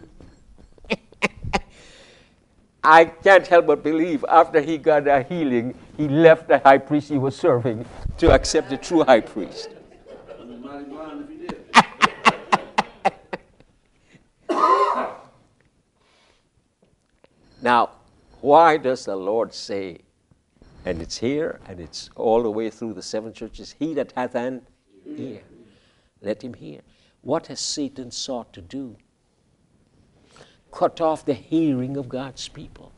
I can't help but believe after he got a healing, he left the high priest he was serving to accept the true high priest. Now, why does the Lord say, and it's here, and it's all the way through the seven churches, he that hath an ear, let him hear. What has Satan sought to do? Cut off the hearing of God's people.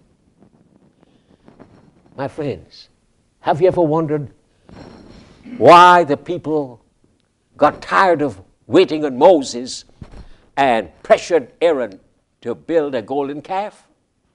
My friends, have you ever wondered why the people got tired of waiting on Moses and pressured Aaron to build a golden calf?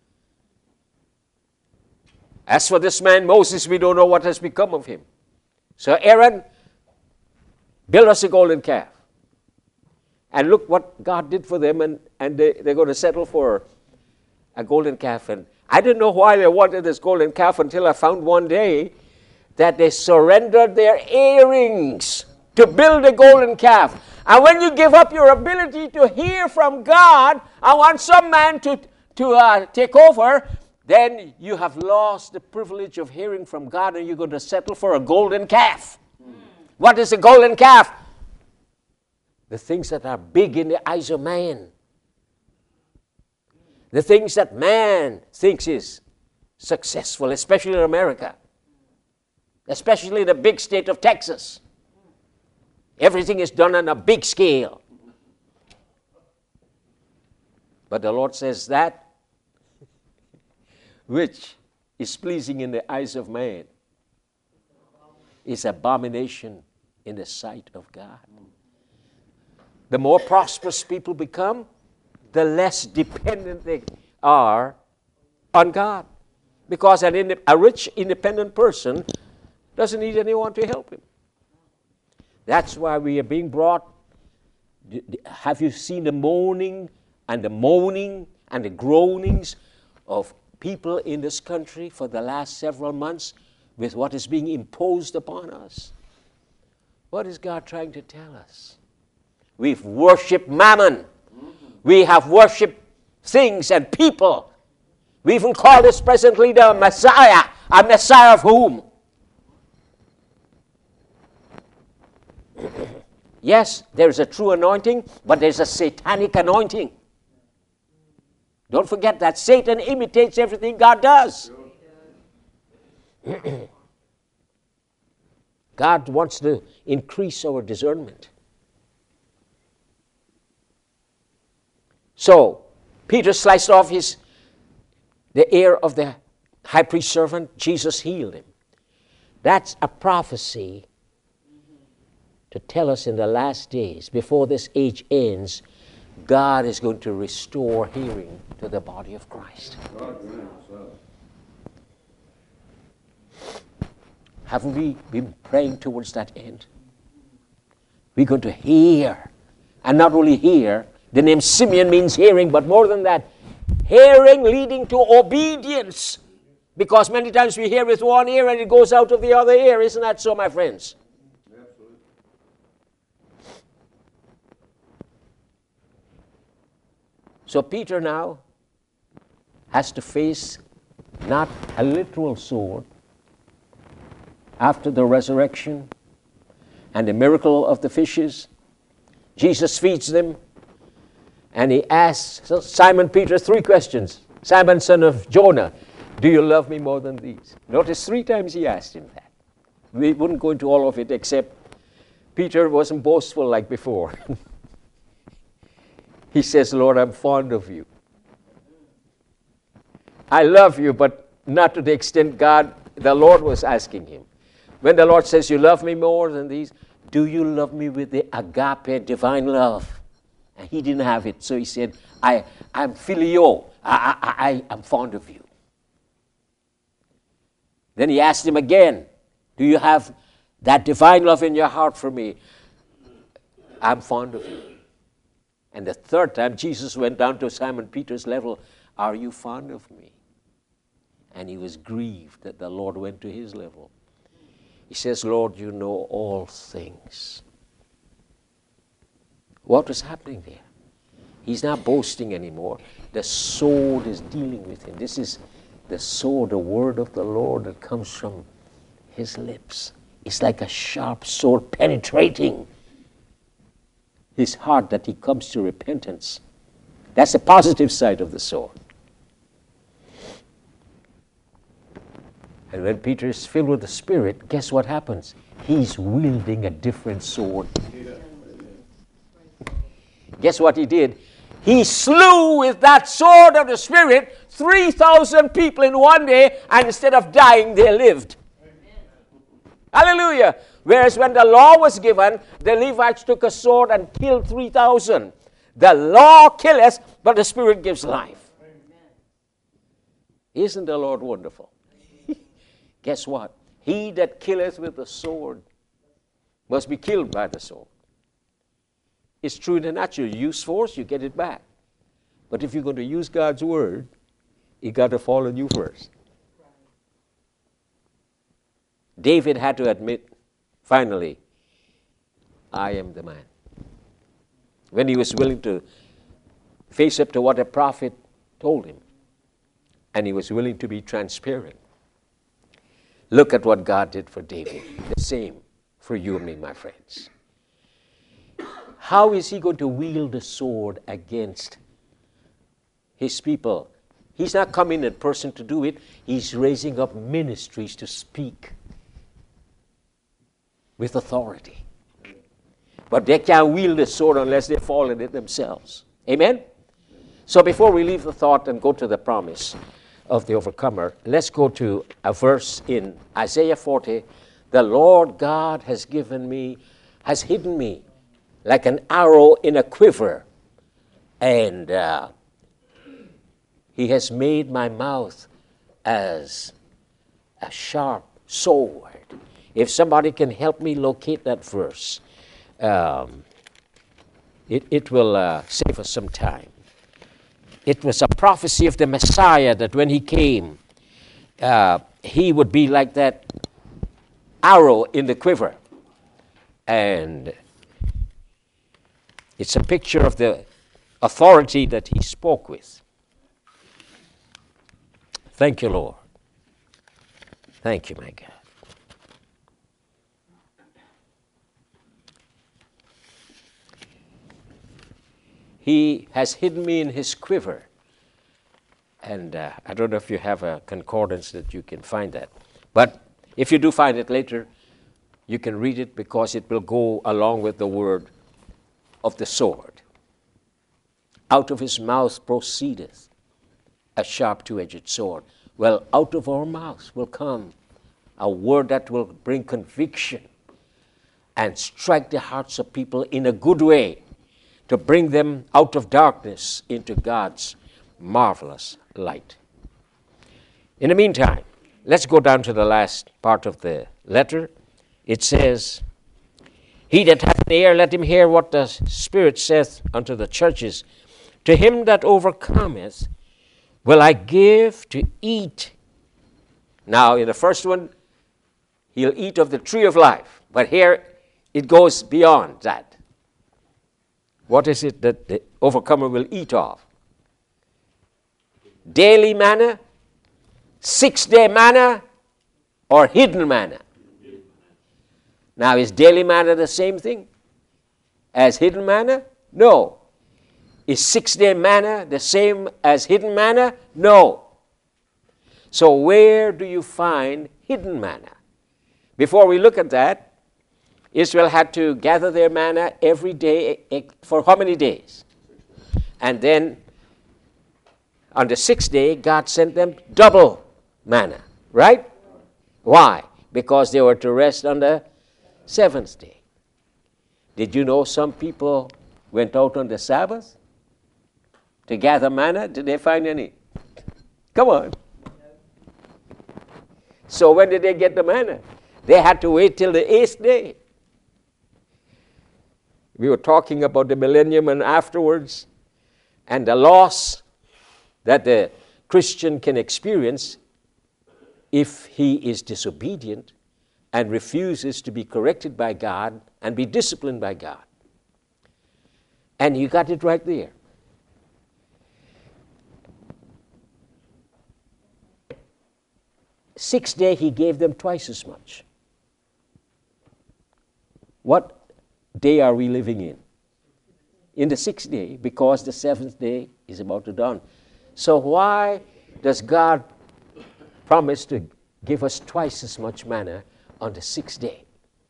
As for this man Moses, we don't know what has become of him. So Aaron, build us a golden calf. And look what God did for them, and they're going to settle for a golden calf. And I didn't know why they wanted this golden calf until I found one day that they surrendered their earrings to build a golden calf. And when you give up your ability to hear from God, I want some man to take over, then you have lost the privilege of hearing from God, and you're going to settle for a golden calf. What is a golden calf? The things that are big in the eyes of man. The things that man thinks is successful, especially in America. Especially the big state of Texas. Everything is done on a big scale. But the Lord says that which is pleasing in the eyes of man is abomination in the sight of God. The more prosperous people become, the less dependent they are on God. Because a rich, independent person doesn't need anyone to help him. That's why we are being brought. Have you seen the moaning and the moaning and the groanings of people in this country for the last several months with what is being imposed upon us? What is God trying to tell us? We've worshipped mammon. We have worshipped things and people. We even call this present leader Messiah. A Messiah of whom? Yes, there's a true anointing, but there's a satanic anointing. Don't forget that Satan imitates everything God does. God wants to increase our discernment. So, Peter sliced off the ear of the high priest servant. Jesus healed him. That's a prophecy to tell us in the last days, before this age ends, God is going to restore hearing to the body of Christ. Haven't we been praying towards that end? We're going to hear. And not only hear, the name Simeon means hearing, but more than that, hearing leading to obedience. Because many times we hear with one ear and it goes out of the other ear. Isn't that so, my friends? So Peter now has to face not a literal sword after the resurrection and the miracle of the fishes. Jesus feeds them, and he asks Simon Peter 3 questions. Simon, son of Jonah, do you love me more than these? Notice 3 times he asked him that. We wouldn't go into all of it, except Peter wasn't boastful like before. He says, Lord, I'm fond of you. I love you, but not to the extent the Lord was asking him. When the Lord says, you love me more than these, do you love me with the agape, divine love? And he didn't have it, so he said, I'm phileo. I'm fond of you. Then he asked him again, do you have that divine love in your heart for me? I'm fond of you. And the 3rd time, Jesus went down to Simon Peter's level. Are you fond of me? And he was grieved that the Lord went to his level. He says, Lord, you know all things. What was happening there? He's not boasting anymore. The sword is dealing with him. This is the sword, the word of the Lord that comes from his lips. It's like a sharp sword penetrating his heart, that he comes to repentance. That's the positive side of the sword. And when Peter is filled with the Spirit, guess what happens? He's wielding a different sword. Guess what he did? He slew with that sword of the Spirit 3,000 people in one day, and instead of dying, they lived. Hallelujah. Whereas when the law was given, the Levites took a sword and killed 3,000. The law killeth, but the Spirit gives life. Isn't the Lord wonderful? Guess what? He that killeth with the sword must be killed by the sword. It's true in the natural. You use force, you get it back. But if you're going to use God's word, it got to fall on you first. David had to admit, finally, I am the man. When he was willing to face up to what a prophet told him, and he was willing to be transparent. Look at what God did for David. The same for you and me, my friends. How is he going to wield the sword against his people? He's not coming in person to do it. He's raising up ministries to speak with authority. But they can't wield the sword unless they fall in it themselves. Amen? So before we leave the thought and go to the promise, of the overcomer, let's go to a verse in Isaiah 40. The Lord God has hidden me like an arrow in a quiver, and he has made my mouth as a sharp sword. If somebody can help me locate that verse, it will save us some time. It was a prophecy of the Messiah that when he came, he would be like that arrow in the quiver. And it's a picture of the authority that he spoke with. Thank you, Lord. Thank you, my God. He has hidden me in his quiver. And I don't know if you have a concordance that you can find that. But if you do find it later, you can read it because it will go along with the word of the sword. Out of his mouth proceedeth a sharp two-edged sword. Well, out of our mouths will come a word that will bring conviction and strike the hearts of people in a good way, to bring them out of darkness into God's marvelous light. In the meantime, let's go down to the last part of the letter. It says, He that hath an ear, let him hear what the Spirit saith unto the churches. To him that overcometh will I give to eat. Now, in the first one, he'll eat of the tree of life. But here, it goes beyond that. What is it that the overcomer will eat of? Daily manna, 6-day manna, or hidden manna? Now, is daily manna the same thing as hidden manna? No. Is 6-day manna the same as hidden manna? No. So where do you find hidden manna? Before we look at that, Israel had to gather their manna every day for how many days? And then on the 6th day, God sent them double manna, right? Why? Because they were to rest on the 7th day. Did you know some people went out on the Sabbath to gather manna? Did they find any? Come on. So when did they get the manna? They had to wait till the 8th day. We were talking about the millennium and afterwards, and the loss that the Christian can experience if he is disobedient and refuses to be corrected by God and be disciplined by God. And you got it right there. Sixth day, he gave them twice as much. What day are we living in? In the 6th day, because the 7th day is about to dawn. So why does God promise to give us twice as much manna on the 6th day?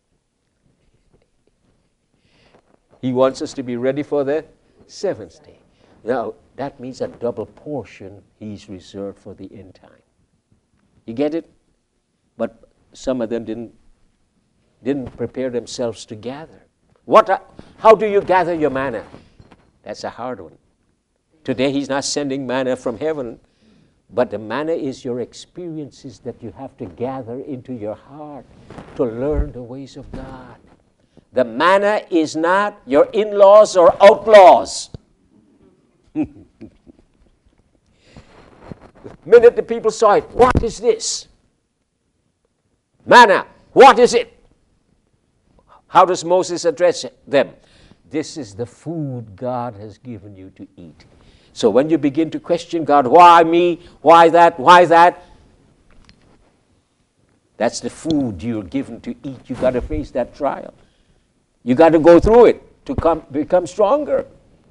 He wants us to be ready for the 7th day. Now, that means a double portion he's reserved for the end time. You get it? But some of them didn't prepare themselves to gather. How do you gather your manna? That's a hard one. Today he's not sending manna from heaven, but the manna is your experiences that you have to gather into your heart to learn the ways of God. The manna is not your in-laws or outlaws. The minute the people saw it, what is this? Manna, what is it? How does Moses address them? This is the food God has given you to eat. So when you begin to question God, why me? Why that? Why that? That's the food you're given to eat. You've got to face that trial. You got to go through it to become stronger.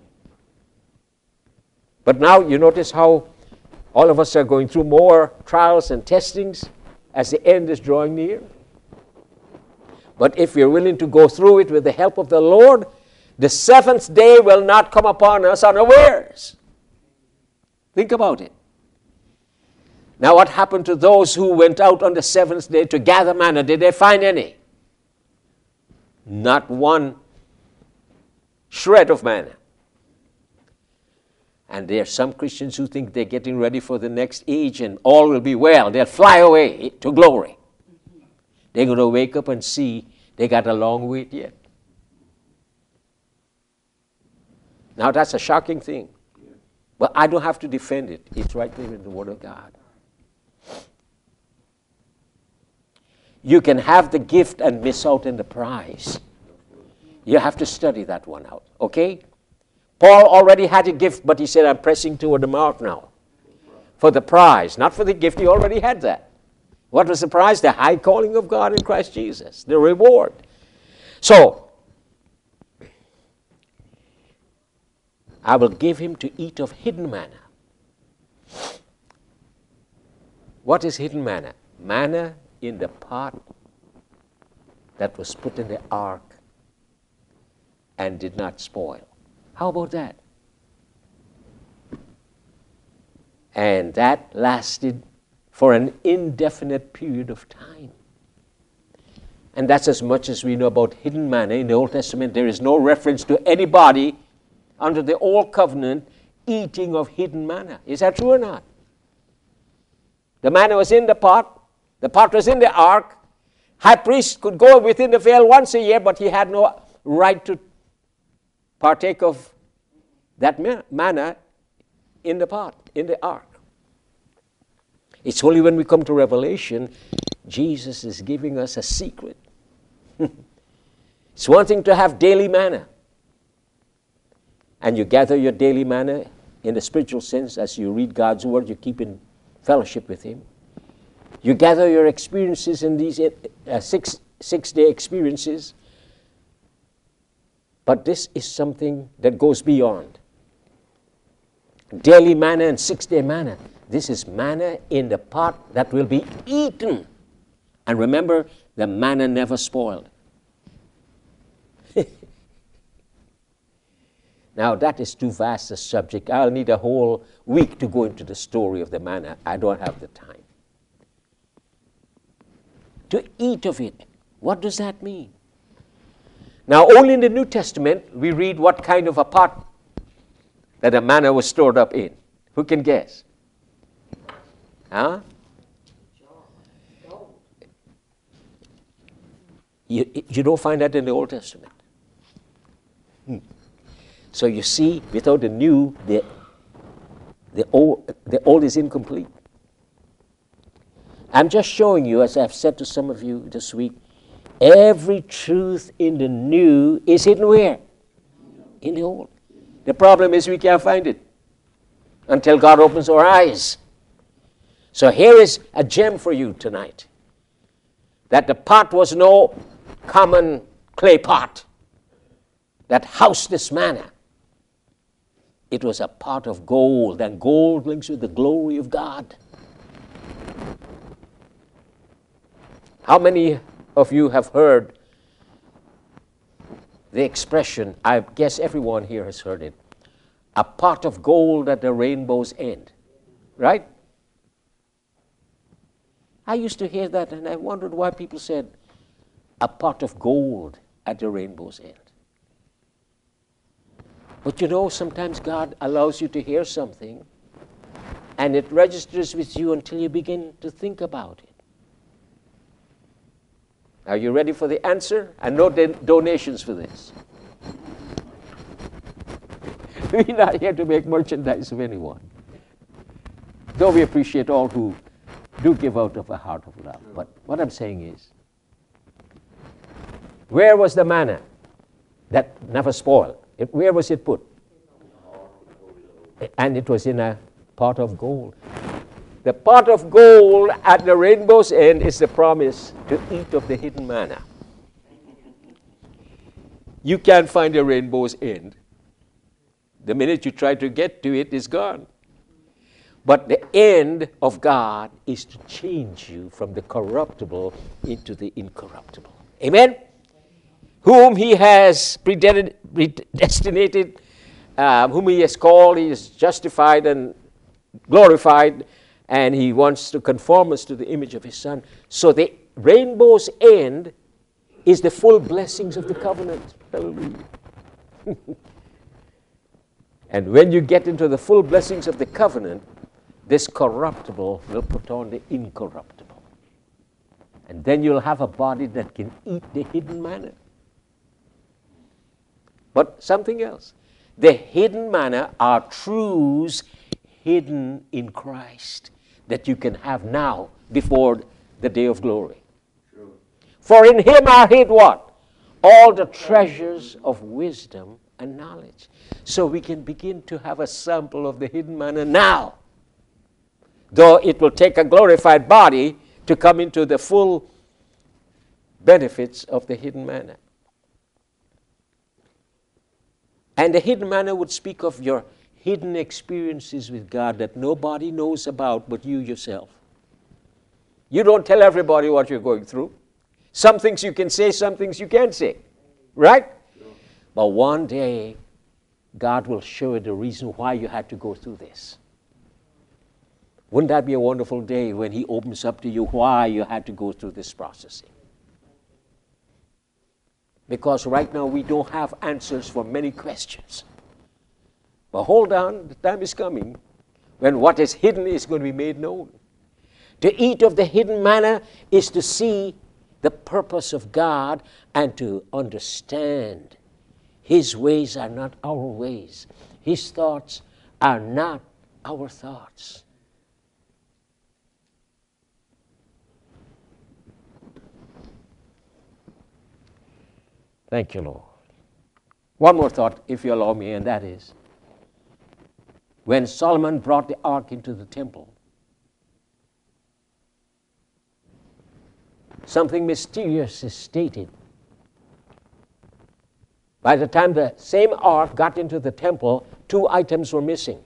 But now you notice how all of us are going through more trials and testings as the end is drawing near. But if we're willing to go through it with the help of the Lord, the 7th day will not come upon us unawares. Think about it. Now what happened to those who went out on the seventh day to gather manna? Did they find any? Not one shred of manna. And there are some Christians who think they're getting ready for the next age and all will be well. They'll fly away to glory. They're going to wake up and see they got a long wait yet. Now that's a shocking thing. But I don't have to defend it. It's right there in the Word of God. You can have the gift and miss out on the prize. You have to study that one out, okay? Paul already had a gift, but he said, I'm pressing toward the mark now. For the prize, not for the gift. He already had that. What was the prize? The high calling of God in Christ Jesus, the reward. So, I will give him to eat of hidden manna. What is hidden manna? Manna in the pot that was put in the ark and did not spoil. How about that? And that lasted for an indefinite period of time. And that's as much as we know about hidden manna. In the Old Testament, there is no reference to anybody under the Old Covenant eating of hidden manna. Is that true or not? The manna was in the pot was in the ark. High priest could go within the veil once a year, but he had no right to partake of that manna in the pot, in the ark. It's only when we come to Revelation, Jesus is giving us a secret. It's one thing to have daily manna. And you gather your daily manna in the spiritual sense as you read God's Word, you keep in fellowship with Him. You gather your experiences in these six-day experiences. But this is something that goes beyond. Daily manna and 6-day manna. This is manna in the pot that will be eaten. And remember, the manna never spoiled. Now, that is too vast a subject. I'll need a whole week to go into the story of the manna. I don't have the time. To eat of it, what does that mean? Now, only in the New Testament, we read what kind of a pot that the manna was stored up in. Who can guess? Huh? You don't find that in the Old Testament. So you see, without the new, the old is incomplete. I'm just showing you, as I've said to some of you this week, every truth in the new is hidden where? In the old. The problem is we can't find it until God opens our eyes. So here is a gem for you tonight. That the pot was no common clay pot that housed this manna. It was a pot of gold, and gold links with the glory of God. How many of you have heard the expression, I guess everyone here has heard it, a pot of gold at the rainbow's end, right? I used to hear that and I wondered why people said a pot of gold at the rainbow's end. But you know, sometimes God allows you to hear something and it registers with you until you begin to think about it. Are you ready for the answer? And no donations for this. We're not here to make merchandise of anyone. Though we appreciate all who do give out of a heart of love. But what I'm saying is, where was the manna that never spoiled? Where was it put? And it was in a pot of gold. The pot of gold at the rainbow's end is the promise to eat of the hidden manna. You can't find the rainbow's end. The minute you try to get to it, it's gone. But the end of God is to change you from the corruptible into the incorruptible. Amen? Whom He has predestinated, whom He has called, He is justified and glorified. And he wants to conform us to the image of his Son. So the rainbow's end is the full blessings of the covenant. Hallelujah. And when you get into the full blessings of the covenant, this corruptible will put on the incorruptible. And then you'll have a body that can eat the hidden manna. But something else. The hidden manna are truths hidden in Christ that you can have now before the day of glory. Sure. For in him are hid what? All the treasures of wisdom and knowledge. So we can begin to have a sample of the hidden manna now. Though it will take a glorified body to come into the full benefits of the hidden manna. And the hidden manna would speak of your hidden experiences with God that nobody knows about but you yourself. You don't tell everybody what you're going through. Some things you can say, some things you can't say. Right? Sure. But one day, God will show you the reason why you had to go through this. Wouldn't that be a wonderful day when he opens up to you why you had to go through this processing? Because right now we don't have answers for many questions. But hold on, the time is coming when what is hidden is going to be made known. To eat of the hidden manna is to see the purpose of God and to understand his ways are not our ways. His thoughts are not our thoughts. Thank you, Lord. One more thought, if you allow me, and that is, when Solomon brought the ark into the temple, something mysterious is stated. By the time the same ark got into the temple, 2 items were missing.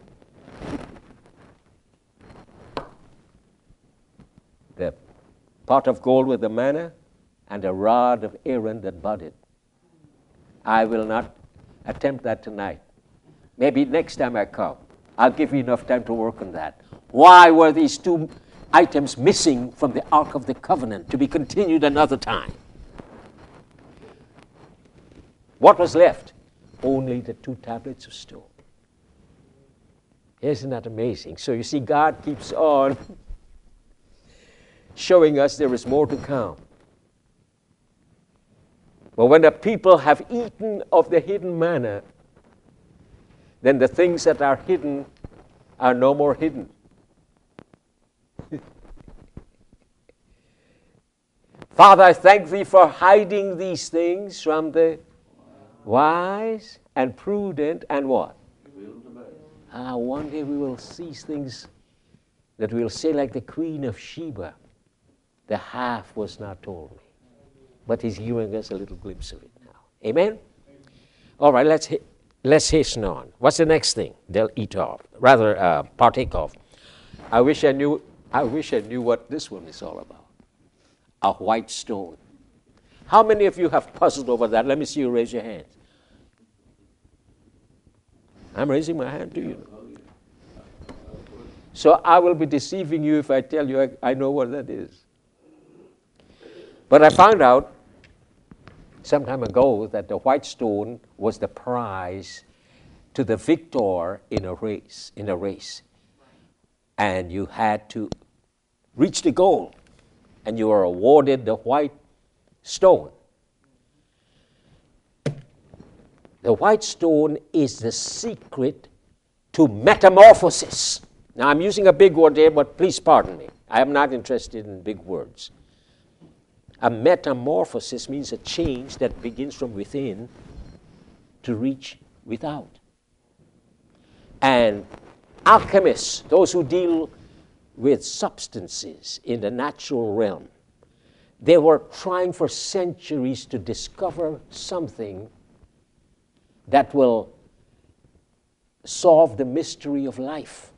The pot of gold with the manna and a rod of Aaron that budded. I will not attempt that tonight. Maybe next time I come, I'll give you enough time to work on that. Why were these 2 items missing from the Ark of the Covenant to be continued another time? What was left? Only the 2 tablets of stone. Isn't that amazing? So you see, God keeps on showing us there is more to come. But when the people have eaten of the hidden manna, then the things that are hidden are no more hidden. Father, I thank thee for hiding these things from the wise and prudent and what? One day we will see things that we'll say like the Queen of Sheba, the half was not told me. But he's giving us a little glimpse of it now. Amen? All right, let's hasten on. What's the next thing they'll eat of? Rather, partake of. I wish I knew what this one is all about. A white stone. How many of you have puzzled over that? Let me see you raise your hands. I'm raising my hand to you. So I will be deceiving you if I tell you I know what that is. But I found out some time ago that the white stone was the prize to the victor in a race. And you had to reach the goal, and you were awarded the white stone. The white stone is the secret to metamorphosis. Now, I'm using a big word there, but please pardon me. I am not interested in big words. A metamorphosis means a change that begins from within to reach without. And alchemists, those who deal with substances in the natural realm, they were trying for centuries to discover something that will solve the mystery of life.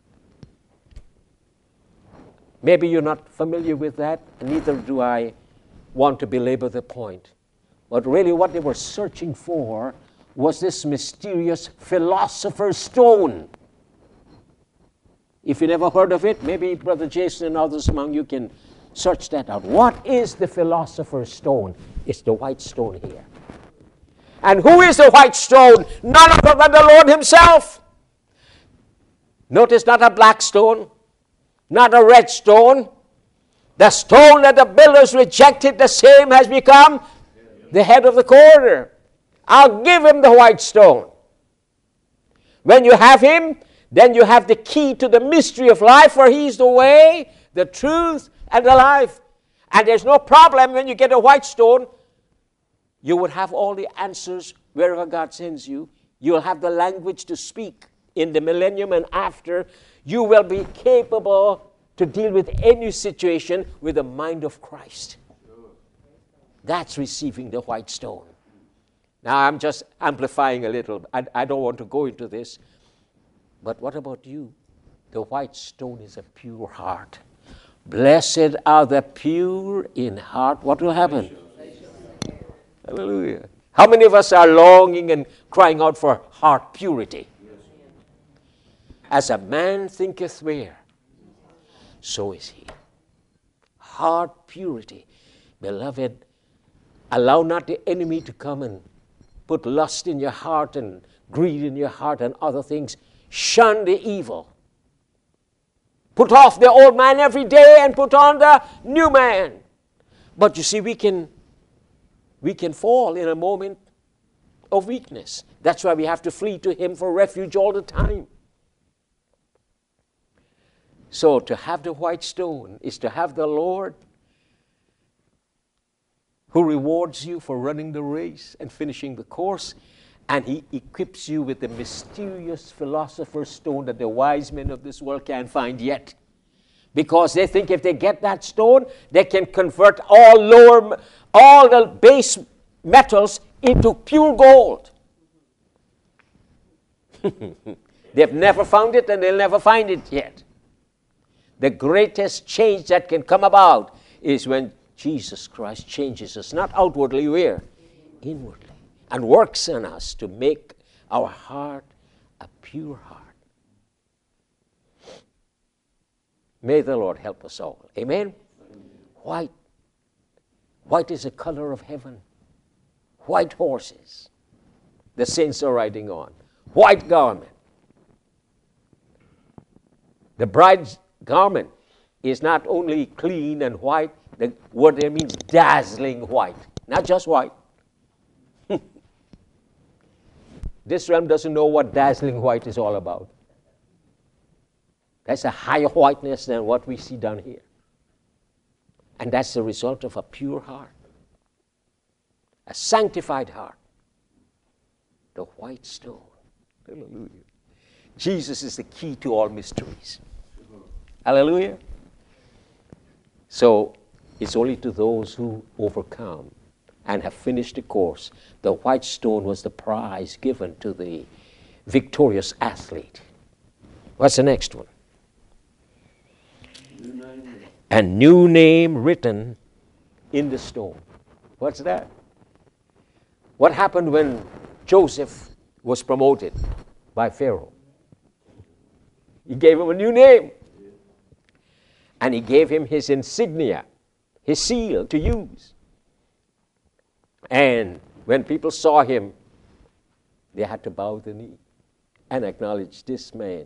Maybe you're not familiar with that, and neither do I want to belabor the point. But really what they were searching for was this mysterious philosopher's stone. If you never heard of it, maybe Brother Jason and others among you can search that out. What is the philosopher's stone? It's the white stone here. And who is the white stone? None other than the Lord himself. Notice, not a black stone, not a red stone. The stone that the builders rejected, the same has become the head of the corner. I'll give him the white stone. When you have him, then you have the key to the mystery of life, for he's the way, the truth, and the life. And there's no problem when you get a white stone. You would have all the answers wherever God sends you. You'll have the language to speak in the millennium and after. You will be capable to deal with any situation with the mind of Christ. That's receiving the white stone. Now, I'm just amplifying a little. I don't want to go into this. But what about you? The white stone is a pure heart. Blessed are the pure in heart. What will happen? Hallelujah. How many of us are longing and crying out for heart purity? As a man thinketh where, so is he. Heart purity. Beloved, allow not the enemy to come and put lust in your heart and greed in your heart and other things. Shun the evil. Put off the old man every day and put on the new man. But you see, we can fall in a moment of weakness. That's why we have to flee to him for refuge all the time. So to have the white stone is to have the Lord who rewards you for running the race and finishing the course, and he equips you with the mysterious philosopher's stone that the wise men of this world can't find yet. Because they think if they get that stone, they can convert all the base metals into pure gold. They've never found it and they'll never find it yet. The greatest change that can come about is when Jesus Christ changes us, not outwardly, where? Inwardly. And works in us to make our heart a pure heart. May the Lord help us all. Amen? White. White is the color of heaven. White horses. The saints are riding on. White garment. The bride's garment is not only clean and white, the word there means dazzling white. Not just white. This realm doesn't know what dazzling white is all about. That's a higher whiteness than what we see down here. And that's the result of a pure heart. A sanctified heart. The white stone. Hallelujah. Jesus is the key to all mysteries. Hallelujah. So, it's only to those who overcome and have finished the course. The white stone was the prize given to the victorious athlete. What's the next one? A new name written in the stone. What's that? What happened when Joseph was promoted by Pharaoh? He gave him a new name. And he gave him his insignia, his seal to use. And when people saw him, they had to bow the knee and acknowledge this man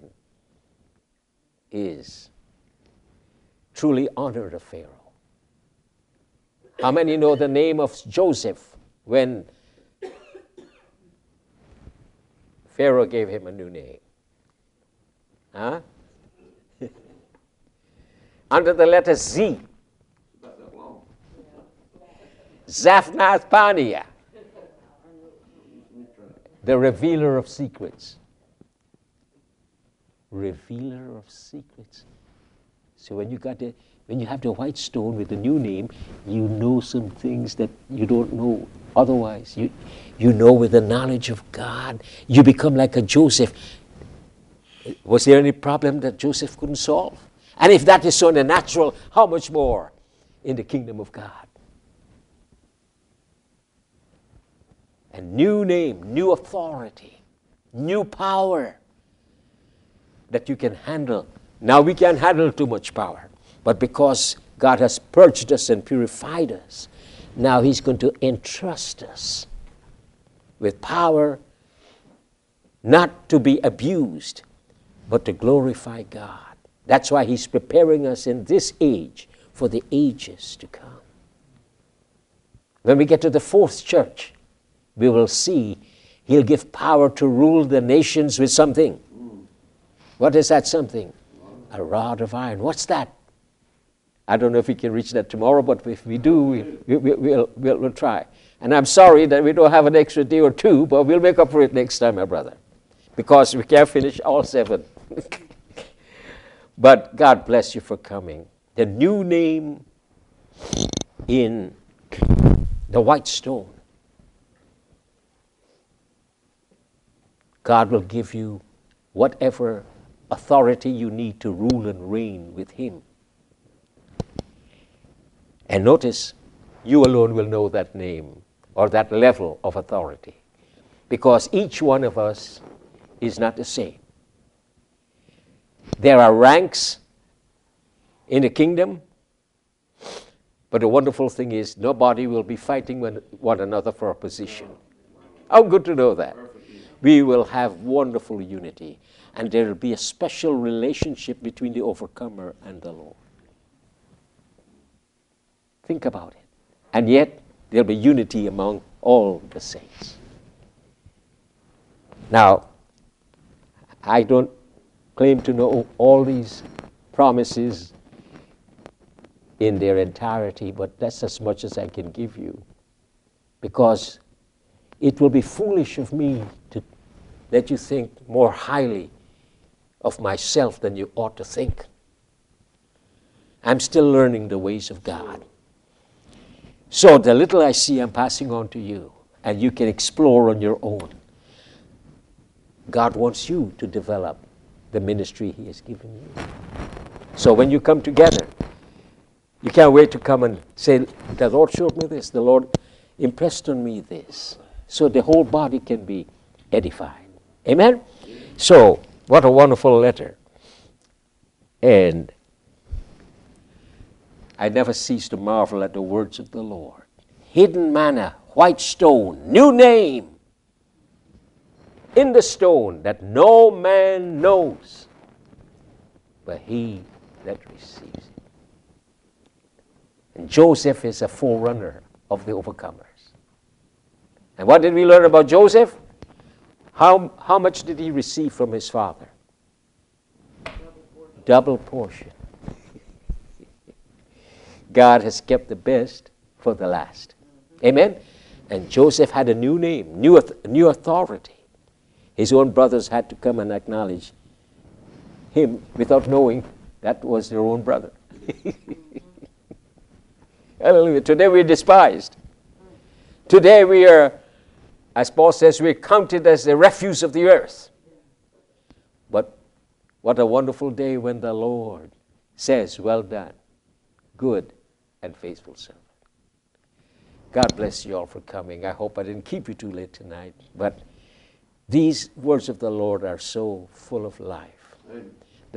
is truly honored of Pharaoh. How many know the name of Joseph when Pharaoh gave him a new name? Huh? Under the letter Z. Zaphnath Paneah. The revealer of secrets. Revealer of secrets. So when you have the white stone with the new name, you know some things that you don't know otherwise. You know with the knowledge of God. You become like a Joseph. Was there any problem that Joseph couldn't solve? And if that is so in the natural, how much more in the kingdom of God? A new name, new authority, new power that you can handle Now we can't handle too much power. But because God has purged us and purified us, now he's going to entrust us with power not to be abused, but to glorify God. That's why he's preparing us in this age for the ages to come. When we get to the fourth church, we will see he'll give power to rule the nations with something. What is that something? A rod of iron. What's that? I don't know if we can reach that tomorrow, but if we do, we'll try. And I'm sorry that we don't have an extra day or two, but we'll make up for it next time, my brother, because we can't finish all 7. But God bless you for coming. The new name in the white stone. God will give you whatever authority you need to rule and reign with him. And notice, you alone will know that name or that level of authority, because each one of us is not the same. There are ranks in the kingdom, but the wonderful thing is nobody will be fighting one another for a position. How good to know that. We will have wonderful unity, and there will be a special relationship between the overcomer and the Lord. Think about it. And yet, there will be unity among all the saints. Now, I don't claim to know all these promises in their entirety, but that's as much as I can give you. Because it will be foolish of me to let you think more highly of myself than you ought to think. I'm still learning the ways of God. So the little I see, I'm passing on to you, and you can explore on your own. God wants you to develop the ministry he has given you. So when you come together, you can't wait to come and say, the Lord showed me this, the Lord impressed on me this, so the whole body can be edified. Amen? So, what a wonderful letter. And I never cease to marvel at the words of the Lord. Hidden manna, white stone, new name in the stone that no man knows but he that receives it. And Joseph is a forerunner of the overcomers. And what did we learn about Joseph? How much did he receive from his father? Double portion. God has kept the best for the last. Amen? And Joseph had a new name, new authority. His own brothers had to come and acknowledge him without knowing that was their own brother. Hallelujah. Today we're despised. Today we are, as Paul says, we're counted as the refuse of the earth. But what a wonderful day when the Lord says, well done, good and faithful servant. God bless you all for coming. I hope I didn't keep you too late tonight. But these words of the Lord are so full of life. Amen.